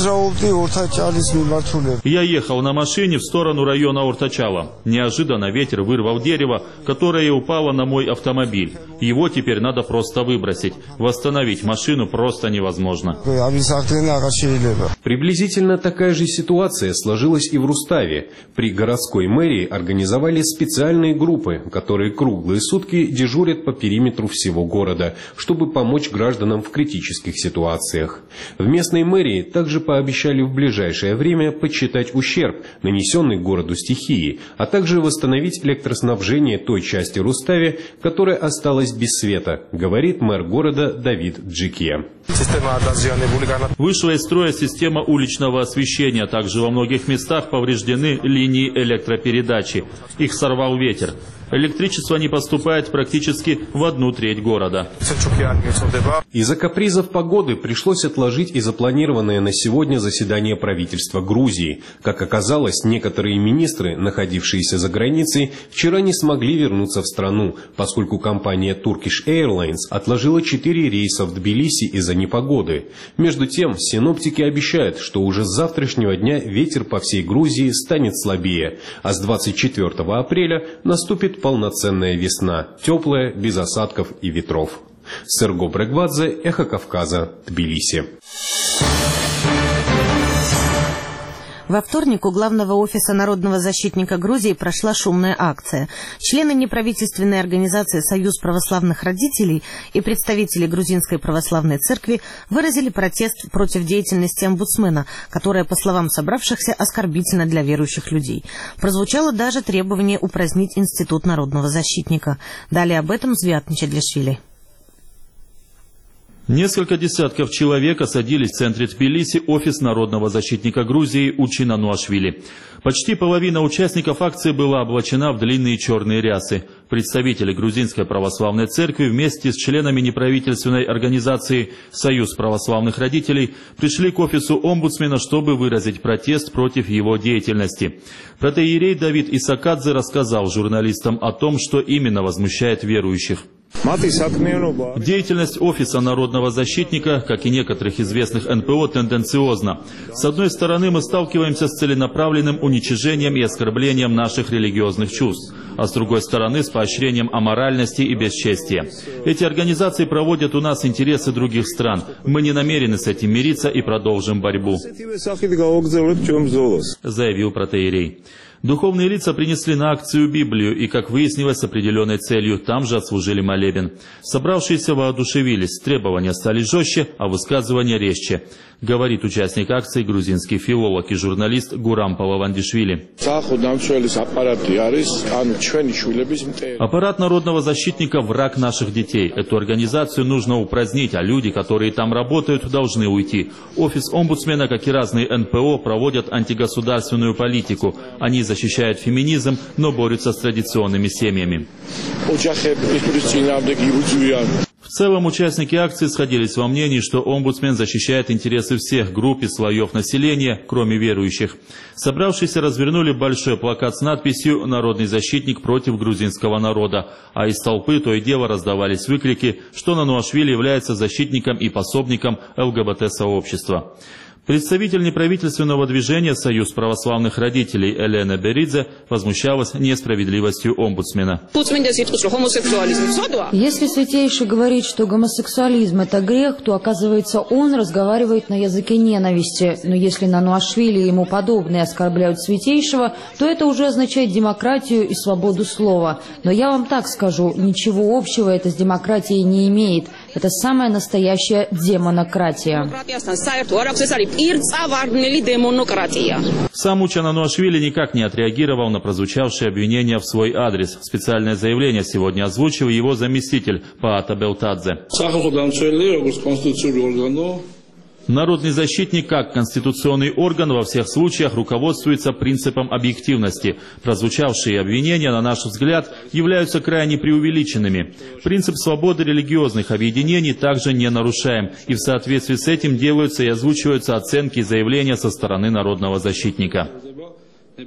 Я ехал на машине в сторону района Ортачала. Неожиданно ветер вырвал дерево, которое упало на мой автомобиль. Его теперь надо просто выбросить. Восстановить машину просто невозможно. Приблизительно такая же ситуация сложилась и в Руставе. При городской мэрии организовали специальные группы, которые круглые сутки дежурят по периметру всего города, чтобы помочь гражданам в критических ситуациях. В местной мэрии также пообещали в ближайшее время подсчитать ущерб, нанесенный городу стихией, а также восстановить электроснабжение той части Рустави, которая осталась без света, говорит мэр города Давид Джикия. Вышла из строя система уличного освещения. Также во многих местах повреждены линии электропередачи. Их сорвал ветер. Электричество не поступает практически в 1/3 города. Из-за капризов погоды пришлось отложить и запланированное на сегодня заседание правительства Грузии. Как оказалось, некоторые министры, находившиеся за границей, вчера не смогли вернуться в страну, поскольку компания Turkish Airlines отложила 4 рейса в Тбилиси из-за непогоды. Между тем, синоптики обещают, что уже с завтрашнего дня ветер по всей Грузии станет слабее, а с 24 апреля наступит полноценная весна, теплая, без осадков и ветров. Серго Брегвадзе, Эхо Кавказа, Тбилиси. Во вторник у главного офиса Народного защитника Грузии прошла шумная акция. Члены неправительственной организации «Союз православных родителей» и представители Грузинской православной церкви выразили протест против деятельности омбудсмена, которая, по словам собравшихся, оскорбительна для верующих людей. Прозвучало даже требование упразднить Институт народного защитника. Далее об этом Звиат Мчедлишвили. Несколько десятков человек осадили в центре Тбилиси офис народного защитника Грузии Учина Нуашвили. Почти половина участников акции была облачена в длинные черные рясы. Представители Грузинской православной церкви вместе с членами неправительственной организации «Союз православных родителей» пришли к офису омбудсмена, чтобы выразить протест против его деятельности. Протоиерей Давид Исакадзе рассказал журналистам о том, что именно возмущает верующих. Деятельность офиса народного защитника, как и некоторых известных НПО, тенденциозна. С одной стороны, мы сталкиваемся с целенаправленным уничижением и оскорблением наших религиозных чувств, а с другой стороны, с поощрением аморальности и бесчестия. Эти организации проводят у нас интересы других стран. Мы не намерены с этим мириться и продолжим борьбу, заявил протоиерей. Духовные лица принесли на акцию Библию и, как выяснилось, с определенной целью там же отслужили молебен. Собравшиеся воодушевились, требования стали жестче, а высказывания резче, говорит участник акции грузинский филолог и журналист Гурам Палавандишвили. Аппарат народного защитника – враг наших детей. Эту организацию нужно упразднить, а люди, которые там работают, должны уйти. Офис омбудсмена, как и разные НПО, проводят антигосударственную политику. Они защищают феминизм, но борются с традиционными семьями. В целом, участники акции сходились во мнении, что омбудсмен защищает интересы всех групп и слоев населения, кроме верующих. Собравшиеся развернули большой плакат с надписью «Народный защитник против грузинского народа», а из толпы то и дело раздавались выкрики, что Нануашвили является защитником и пособником ЛГБТ-сообщества. Представитель неправительственного движения «Союз православных родителей» Елена Беридзе возмущалась несправедливостью омбудсмена. Если Святейший говорит, что гомосексуализм – это грех, то, оказывается, он разговаривает на языке ненависти. Но если Нануашвили и ему подобные оскорбляют Святейшего, то это уже означает демократию и свободу слова. Но я вам так скажу, ничего общего это с демократией не имеет. Это самая настоящая демонократия. Сам Уча Нануашвили никак не отреагировал на прозвучавшие обвинения в свой адрес. Специальное заявление сегодня озвучил его заместитель Паата Белтадзе. Народный защитник, как конституционный орган, во всех случаях руководствуется принципом объективности. Прозвучавшие обвинения, на наш взгляд, являются крайне преувеличенными. Принцип свободы религиозных объединений также не нарушаем, и в соответствии с этим делаются и озвучиваются оценки и заявления со стороны народного защитника. В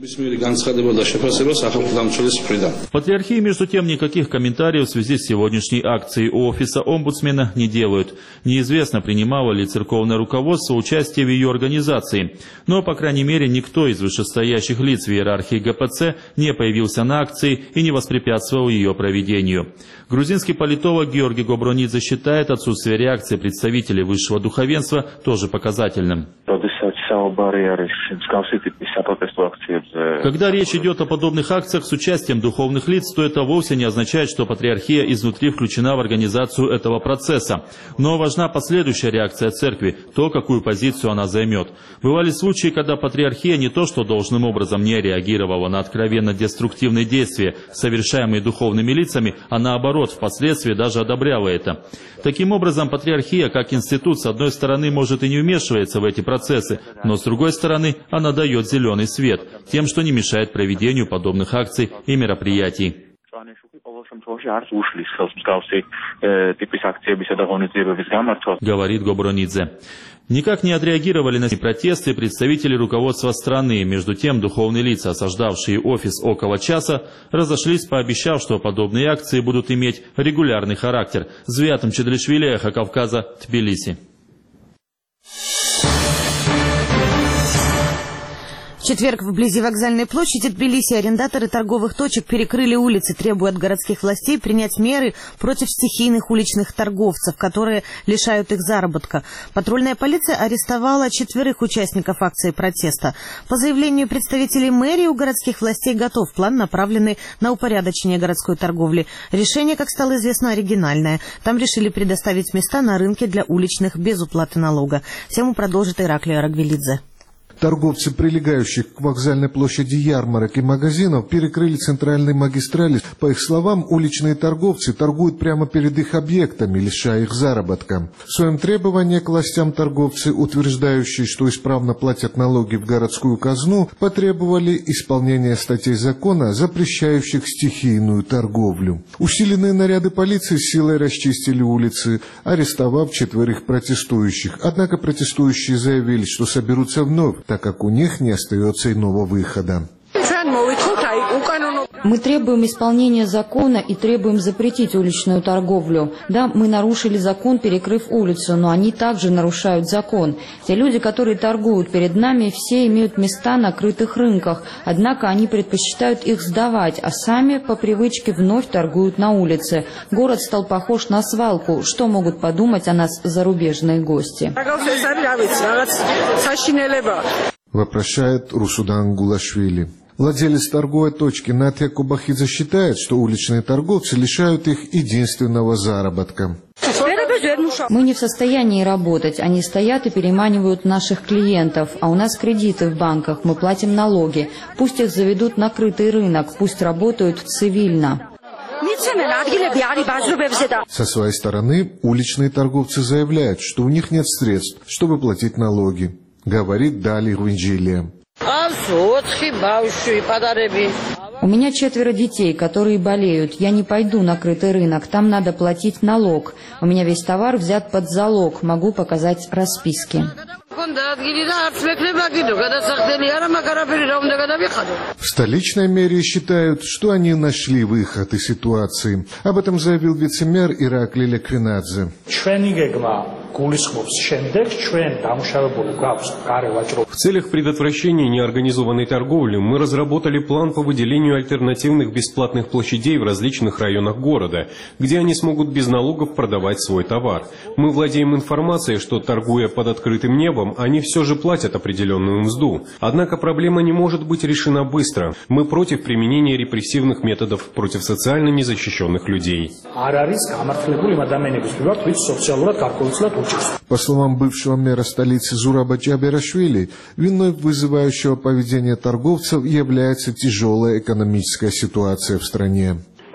Патриархии, между тем, никаких комментариев в связи с сегодняшней акцией у офиса омбудсмена не делают. Неизвестно, принимало ли церковное руководство участие в ее организации. Но, по крайней мере, никто из вышестоящих лиц в иерархии ГПЦ не появился на акции и не воспрепятствовал ее проведению. Грузинский политолог Георгий Гобронидзе считает отсутствие реакции представителей высшего духовенства тоже показательным. Когда речь идет о подобных акциях с участием духовных лиц, то это вовсе не означает, что патриархия изнутри включена в организацию этого процесса. Но важна последующая реакция церкви, то, какую позицию она займет. Бывали случаи, когда патриархия не то что должным образом не реагировала на откровенно деструктивные действия, совершаемые духовными лицами, а наоборот, впоследствии даже одобряла это. Таким образом, патриархия как институт, с одной стороны, может и не вмешивается в эти процессы, но с другой стороны, она дает зеленый свет тем, что не мешает проведению подобных акций и мероприятий. Говорит Гобронидзе. Никак не отреагировали на протесты представители руководства страны. Между тем, духовные лица, осаждавшие офис около часа, разошлись, пообещав, что подобные акции будут иметь регулярный характер. Звятом Чедришвили, Эхо Кавказа, Тбилиси. В четверг вблизи вокзальной площади Тбилиси арендаторы торговых точек перекрыли улицы, требуя от городских властей принять меры против стихийных уличных торговцев, которые лишают их заработка. Патрульная полиция арестовала 4 участников акции протеста. По заявлению представителей мэрии, у городских властей готов план, направленный на упорядочение городской торговли. Решение, как стало известно, оригинальное. Там решили предоставить места на рынке для уличных без уплаты налога. Тему продолжит Ираклий Арагвелидзе. Торговцы, прилегающих к вокзальной площади ярмарок и магазинов, перекрыли центральные магистрали. По их словам, уличные торговцы торгуют прямо перед их объектами, лишая их заработка. В своем требовании к властям торговцы, утверждающие, что исправно платят налоги в городскую казну, потребовали исполнения статей закона, запрещающих стихийную торговлю. Усиленные наряды полиции силой расчистили улицы, арестовав 4 протестующих. Однако протестующие заявили, что соберутся вновь, так как у них не остается иного выхода. Мы требуем исполнения закона и требуем запретить уличную торговлю. Да, мы нарушили закон, перекрыв улицу, но они также нарушают закон. Те люди, которые торгуют перед нами, все имеют места на крытых рынках, однако они предпочитают их сдавать, а сами по привычке вновь торгуют на улице. Город стал похож на свалку. Что могут подумать о нас зарубежные гости? Вопрошает Русудан Гулашвили. Владелец торговой точки Натья Кубахидзе считает, что уличные торговцы лишают их единственного заработка. Мы не в состоянии работать. Они стоят и переманивают наших клиентов. А у нас кредиты в банках, мы платим налоги. Пусть их заведут на крытый рынок, пусть работают цивильно. Со своей стороны, уличные торговцы заявляют, что у них нет средств, чтобы платить налоги, говорит Дали Гвинжилия. У меня 4 детей, которые болеют. Я не пойду на крытый рынок, там надо платить налог. У меня весь товар взят под залог, могу показать расписки. В столичной мэрии считают, что они нашли выход из ситуации. Об этом заявил вице-мэр Иракли Леквинадзе. В целях предотвращения неорганизованной торговли мы разработали план по выделению альтернативных бесплатных площадей в различных районах города, где они смогут без налогов продавать свой товар. Мы владеем информацией, что, торгуя под открытым небом, они все же платят определенную мзду. Однако проблема не может быть решена быстро. Мы против применения репрессивных методов против социально незащищенных людей. По словам бывшего мэра столицы Зураба Джаберашвили, виной вызывающего поведения торговцев является тяжелая экономическая ситуация в стране.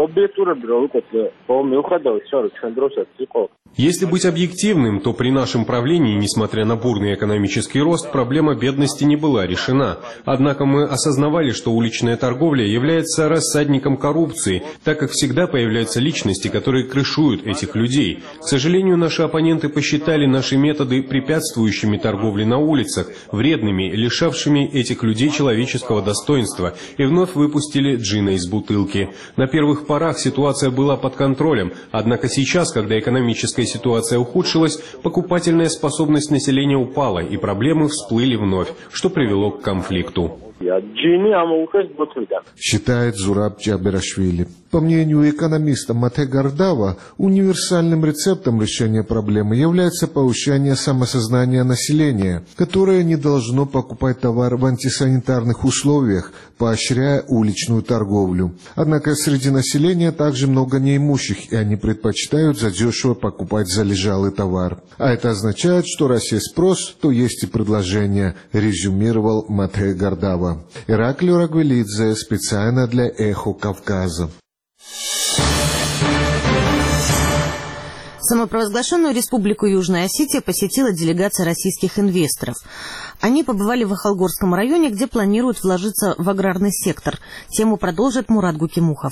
Если быть объективным, то при нашем правлении, несмотря на бурный экономический рост, проблема бедности не была решена. Однако мы осознавали, что уличная торговля является рассадником коррупции, так как всегда появляются личности, которые крышуют этих людей. К сожалению, наши оппоненты посчитали наши методы препятствующими торговле на улицах, вредными, лишавшими этих людей человеческого достоинства, и вновь выпустили джина из бутылки. На первых порах ситуация была под контролем, однако сейчас, когда экономическая ситуация ухудшилась, покупательная способность населения упала, и проблемы всплыли вновь, что привело к конфликту. Считает Зураб Джаберашвили. По мнению экономиста Мате Гардава, универсальным рецептом решения проблемы является повышение самосознания населения, которое не должно покупать товар в антисанитарных условиях, поощряя уличную торговлю. Однако среди населения также много неимущих, и они предпочитают задешево покупать залежалый товар. А это означает, что раз есть спрос, то есть и предложение, резюмировал Мате Гардава. Ираклий Рагвелидзе специально для «Эхо Кавказа». Самопровозглашенную республику Южная Осетия посетила делегация российских инвесторов. Они побывали в Ахалгорском районе, где планируют вложиться в аграрный сектор. Тему продолжит Мурат Гукимухов.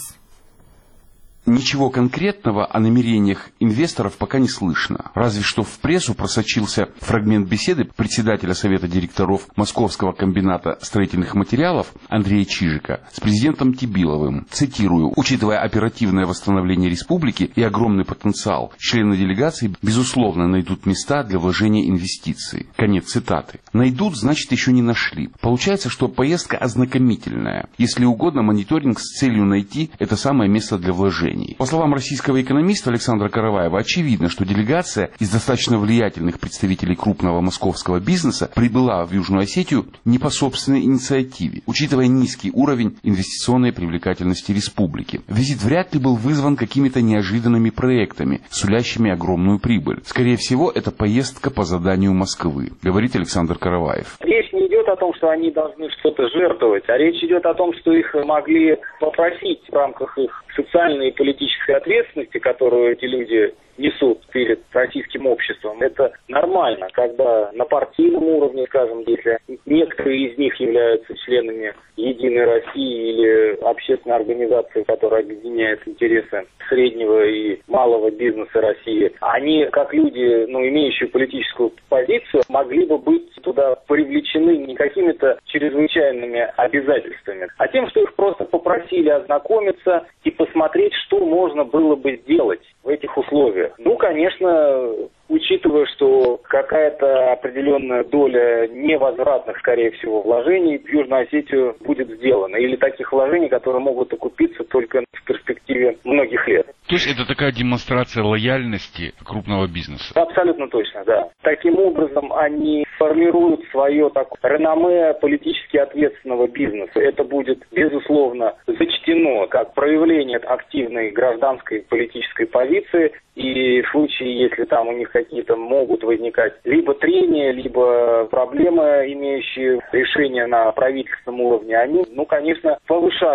Ничего конкретного о намерениях инвесторов пока не слышно. Разве что в прессу просочился фрагмент беседы председателя Совета директоров Московского комбината строительных материалов Андрея Чижика с президентом Тибиловым. Цитирую: «Учитывая оперативное восстановление республики и огромный потенциал, члены делегации, безусловно, найдут места для вложения инвестиций». Конец цитаты. Найдут, значит, еще не нашли. Получается, что поездка ознакомительная. Если угодно, мониторинг с целью найти это самое место для вложения. По словам российского экономиста Александра Караваева, очевидно, что делегация из достаточно влиятельных представителей крупного московского бизнеса прибыла в Южную Осетию не по собственной инициативе, учитывая низкий уровень инвестиционной привлекательности республики. Визит вряд ли был вызван какими-то неожиданными проектами, сулящими огромную прибыль. Скорее всего, это поездка по заданию Москвы, говорит Александр Караваев. Речь не идет о том, что они должны что-то жертвовать, а речь идет о том, что их могли попросить в рамках их социальной и политической ответственности, которую эти люди несут перед российским обществом. Это нормально, когда на партийном уровне, скажем, если некоторые из них являются членами «Единой России» или общественной организации, которая объединяет интересы среднего и малого бизнеса России, они, как люди, имеющие политическую позицию, могли бы быть туда привлечены не какими-то чрезвычайными обязательствами, а тем, что их просто попросили ознакомиться и посмотреть, что можно было бы сделать в этих условиях. Конечно, учитывая, что какая-то определенная доля невозвратных, скорее всего, вложений в Южную Осетию будет сделана. Или таких вложений, которые могут окупиться только в перспективе многих лет. То есть это такая демонстрация лояльности крупного бизнеса? Абсолютно точно, да. Таким образом, они формируют свое реноме политически ответственного бизнеса. Это будет, безусловно, зачтено как проявление активной гражданской политической позиции. И в случае, если там у них какие-то могут возникать либо трения, либо проблемы, имеющие решение на правительственном уровне, они, конечно, повышают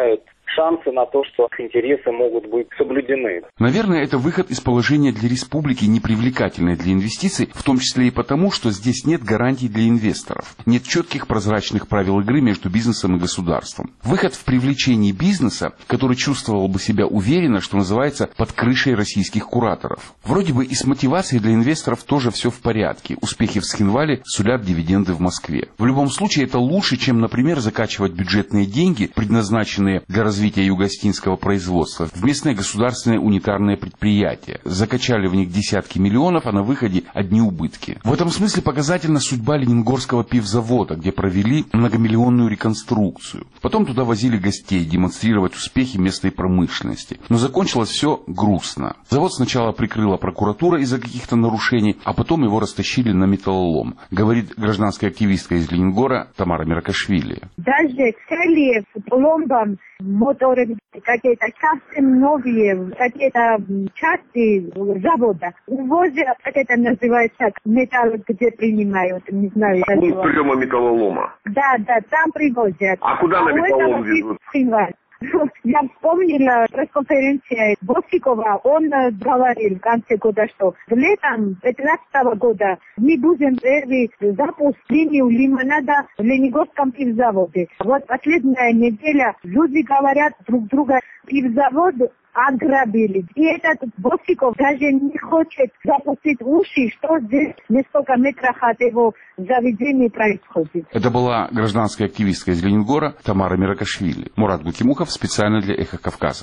шансы на то, что их интересы могут быть соблюдены. Наверное, это выход из положения для республики, непривлекательной для инвестиций, в том числе и потому, что здесь нет гарантий для инвесторов. Нет четких прозрачных правил игры между бизнесом и государством. Выход в привлечении бизнеса, который чувствовал бы себя уверенно, что называется, под крышей российских кураторов. Вроде бы и с мотивацией для инвесторов тоже все в порядке. Успехи в Схинвале сулят дивиденды в Москве. В любом случае это лучше, чем, например, закачивать бюджетные деньги, предназначенные для развития югостинского производства, в местные государственные унитарные предприятия. Закачали в них десятки миллионов, а на выходе одни убытки. В этом смысле показательна судьба Ленингорского пивзавода, где провели многомиллионную реконструкцию. Потом туда возили гостей демонстрировать успехи местной промышленности. Но закончилось все грустно. Завод сначала прикрыла прокуратура из-за каких-то нарушений, а потом его растащили на металлолом, говорит гражданская активистка из Ленингора Тамара Миракашвили. Даже цели с пломбом, моторы, какие-то совсем новые, какие-то части завода. Увозят, как это называется, металл, где принимают, не знаю. Пункт приема металлолома. Да, там привозят. А куда на металлолом везут? Я вспомнила пресс-конференцию Босикова, он говорил в конце года, что летом 2015 года мы будем первый запуск линию лимонада в Ленингорском пивзаводе. Вот последняя неделя люди говорят друг друга, пивзавод ограбили. И этот Босиков даже не хочет запустить уши, что здесь несколько метров от его заведения происходит. Это была гражданская активистка из Ленингора Тамара Миракашвили. Мурат Гукимухов специально для «Эхо Кавказа».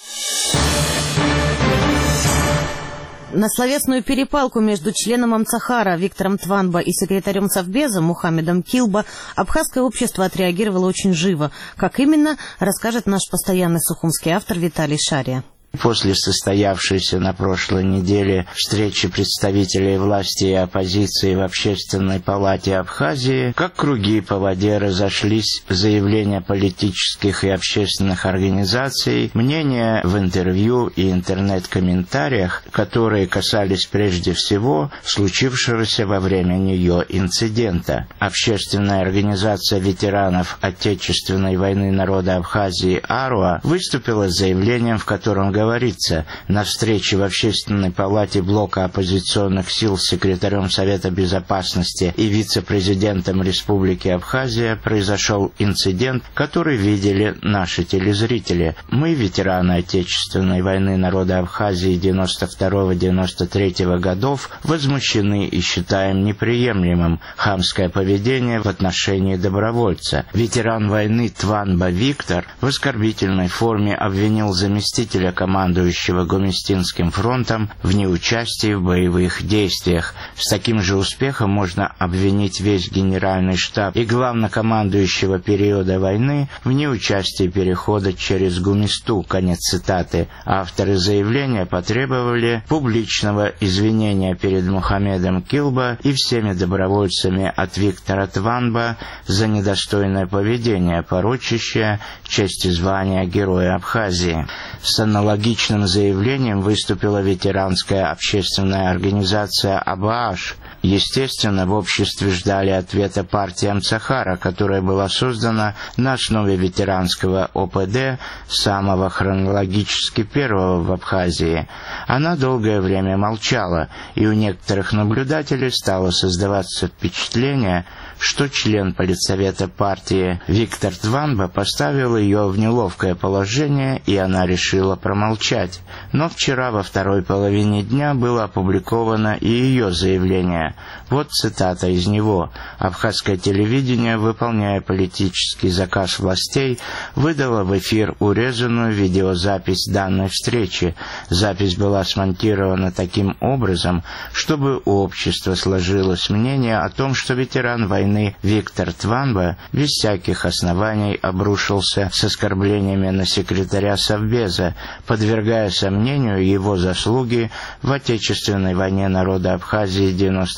На словесную перепалку между членом Амцахара Виктором Тванба и секретарем Совбеза Мухаммедом Килба абхазское общество отреагировало очень живо. Как именно, расскажет наш постоянный сухумский автор Виталий Шария. После состоявшейся на прошлой неделе встречи представителей власти и оппозиции в Общественной палате Абхазии, как круги по воде разошлись заявления политических и общественных организаций, мнения в интервью и интернет-комментариях, которые касались прежде всего случившегося во время нее инцидента. Общественная организация ветеранов Отечественной войны народа Абхазии «Аруа» выступила с заявлением, в котором говорится, на встрече в Общественной палате блока оппозиционных сил с секретарем Совета Безопасности и вице-президентом Республики Абхазия произошел инцидент, который видели наши телезрители. Мы, ветераны Отечественной войны народа Абхазии 92-93 годов, возмущены и считаем неприемлемым хамское поведение в отношении добровольца. Ветеран войны Тванба Виктор в оскорбительной форме обвинил заместителя командующего Гоместинским фронтом в неучастии в боевых действиях. С таким же успехом можно обвинить весь генеральный штаб и главнокомандующего периода войны в неучастии перехода через Гумисту. Конец цитаты. Авторы заявления потребовали публичного извинения перед Мухаммедом Килба и всеми добровольцами от Виктора Тванба за недостойное поведение, порочащее честь и звание Героя Абхазии. С аналогичным заявлением выступила ветеранская общественная организация «Абааш». Естественно, в обществе ждали ответа партии Амцахара, которая была создана на основе ветеранского ОПД, самого хронологически первого в Абхазии. Она долгое время молчала, и у некоторых наблюдателей стало создаваться впечатление, что член политсовета партии Виктор Тванба поставил ее в неловкое положение, и она решила промолчать. Но вчера во второй половине дня было опубликовано и ее заявление. Вот цитата из него. Абхазское телевидение, выполняя политический заказ властей, выдало в эфир урезанную видеозапись данной встречи. Запись была смонтирована таким образом, чтобы у общества сложилось мнение о том, что ветеран войны Виктор Тванба без всяких оснований обрушился с оскорблениями на секретаря Совбеза, подвергая сомнению его заслуги в Отечественной войне народа Абхазии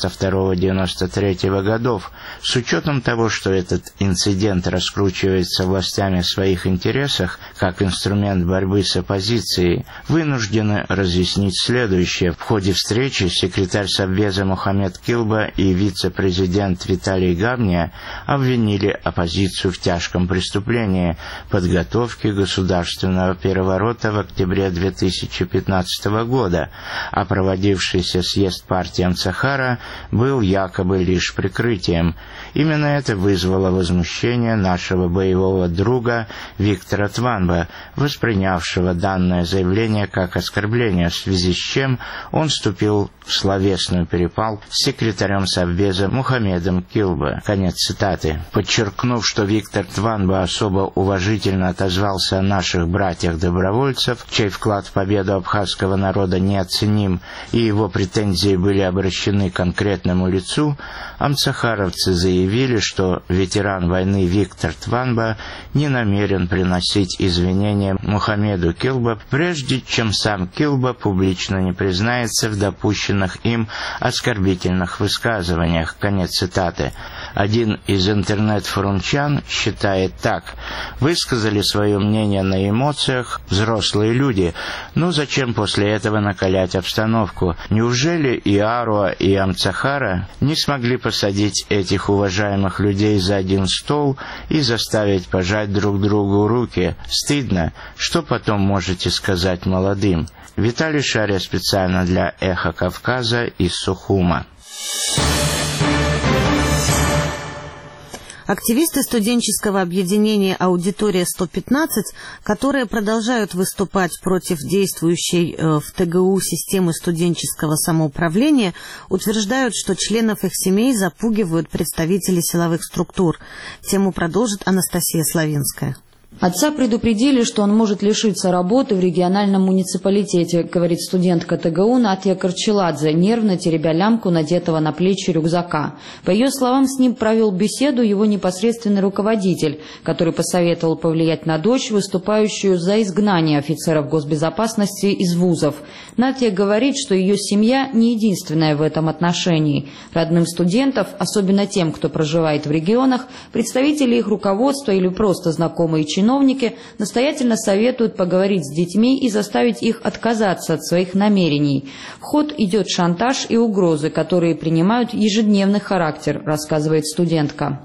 92-93 годов. С учетом того, что этот инцидент раскручивается властями в своих интересах, как инструмент борьбы с оппозицией, вынуждены разъяснить следующее. В ходе встречи секретарь Совбеза Мухаммед Килба и вице-президент Виталий Гавния обвинили оппозицию в тяжком преступлении – подготовке государственного переворота в октябре 2015 года, а проводившийся съезд партии Амцахара был якобы лишь прикрытием. Именно это вызвало возмущение нашего боевого друга Виктора Тванба, воспринявшего данное заявление как оскорбление, в связи с чем он вступил в словесную перепалку с секретарем Совбеза Мухаммедом Килба. Конец цитаты. Подчеркнув, что Виктор Тванба особо уважительно отозвался о наших братьях-добровольцев, чей вклад в победу абхазского народа неоценим, и его претензии были обращены к конкретному лицу, амцахаровцы заявили, что ветеран войны Виктор Тванба не намерен приносить извинения Мухаммеду Килба, прежде чем сам Килба публично не признается в допущенных им оскорбительных высказываниях. Конец цитаты. Один из интернет-форумчан считает так: высказали свое мнение на эмоциях взрослые люди, но зачем после этого накалять обстановку? Неужели и Аруа, и Амцахара не смогли посадить этих уважаемых людей за один стол и заставить пожать друг другу руки? Стыдно. Что потом можете сказать молодым? Виталий Шария специально для «Эхо Кавказа» из Сухума. Активисты студенческого объединения «Аудитория-115», которые продолжают выступать против действующей в ТГУ системы студенческого самоуправления, утверждают, что членов их семей запугивают представители силовых структур. Тему продолжит Анастасия Славинская. Отца предупредили, что он может лишиться работы в региональном муниципалитете, говорит студентка ТГУ Натья Корчеладзе, нервно теребя лямку надетого на плечи рюкзака. По ее словам, с ним провел беседу его непосредственный руководитель, который посоветовал повлиять на дочь, выступающую за изгнание офицеров госбезопасности из вузов. Натья говорит, что ее семья не единственная в этом отношении. Родным студентов, особенно тем, кто проживает в регионах, представители их руководства или просто знакомые чиновники настоятельно советуют поговорить с детьми и заставить их отказаться от своих намерений. В ход идет шантаж и угрозы, которые принимают ежедневный характер, рассказывает студентка.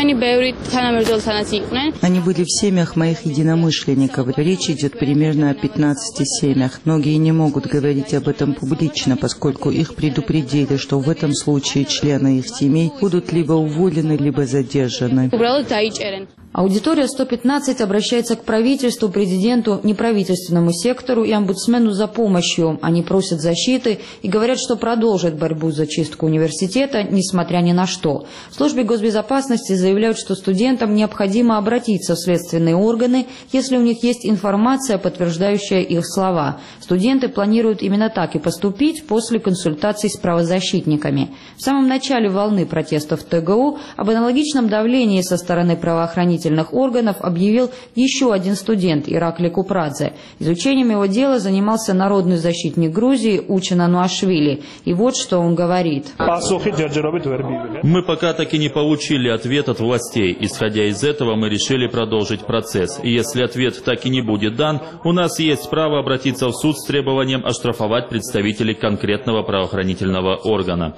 Они были в семьях моих единомышленников. Речь идет примерно о 15 семьях. Многие не могут говорить об этом публично, поскольку их предупредили, что в этом случае члены их семей будут либо уволены, либо задержаны. Аудитория 115 обращается к правительству, президенту, неправительственному сектору и омбудсмену за помощью. Они просят защиты и говорят, что продолжат борьбу за чистку университета, несмотря ни на что. В службе госбезопасности заявляют, что студентам необходимо обратиться в следственные органы, если у них есть информация, подтверждающая их слова. Студенты планируют именно так и поступить после консультаций с правозащитниками. В самом начале волны протестов в ТГУ об аналогичном давлении со стороны правоохранительных органов объявил еще один студент Ираклий Купрадзе. Изучением его дела занимался народный защитник Грузии Учен Ануашвили. И вот что он говорит. Мы пока так и не получили ответ от властей. Исходя из этого, мы решили продолжить процесс. И если ответ так и не будет дан, у нас есть право обратиться в суд с требованием оштрафовать представителей конкретного правоохранительного органа.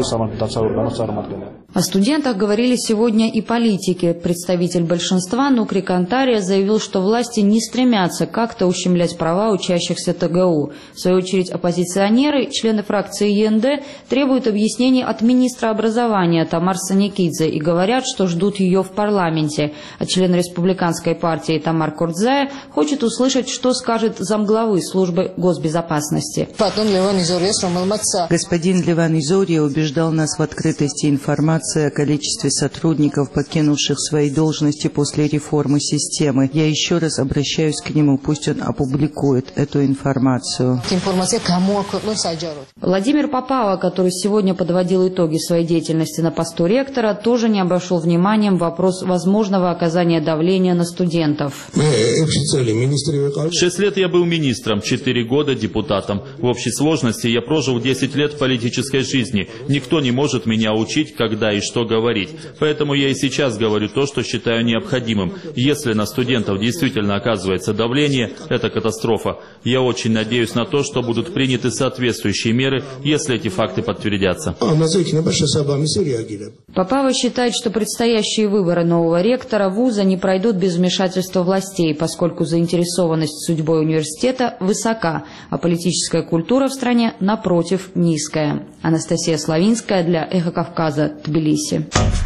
О студентах говорили сегодня и политики. Представитель большинства Нукри Кантария заявил, что власти не стремятся как-то ущемлять права учащихся ТГУ. В свою очередь оппозиционеры, члены фракции ЕНД, требуют объяснений от министра образования Тамар Саникидзе и говорят, что ждут ее в парламенте. А член республиканской партии Тамар Курдзая хочет услышать, что скажет замглавы службы госбезопасности. Господин Леван Изория убеждал нас в открытости информации о количестве сотрудников, покинувших свои должности новости после реформы системы. Я еще раз обращаюсь к нему, пусть он опубликует эту информацию. Владимир Попава, который сегодня подводил итоги своей деятельности на посту ректора, тоже не обошел вниманием вопрос возможного оказания давления на студентов. 6 лет я был министром, 4 года депутатом. В общей сложности я прожил 10 лет политической жизни. Никто не может меня учить, когда и что говорить. Поэтому я и сейчас говорю то, что считаю необходимым. Если на студентов действительно оказывается давление, это катастрофа. Я очень надеюсь на то, что будут приняты соответствующие меры, если эти факты подтвердятся. Попава считает, что предстоящие выборы нового ректора вуза не пройдут без вмешательства властей, поскольку заинтересованность судьбой университета высока, а политическая культура в стране, напротив, низкая. Анастасия Славинская для «Эхо Кавказа», Тбилиси.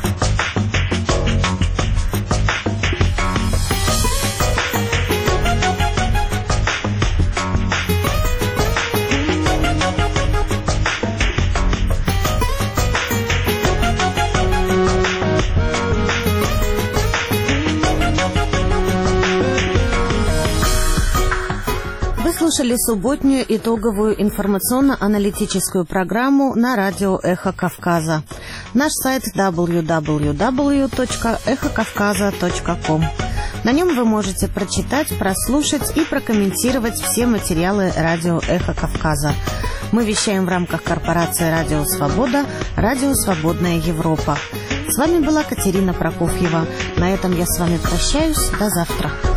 Слушали субботнюю итоговую информационно-аналитическую программу на радио «Эхо Кавказа». Наш сайт www.эхокавказа.ком. На нем вы можете прочитать, прослушать и прокомментировать все материалы радио «Эхо Кавказа». Мы вещаем в рамках корпорации «Радио Свобода», «Радио Свободная Европа». С вами была Катерина Прокофьева. На этом я с вами прощаюсь. До завтра.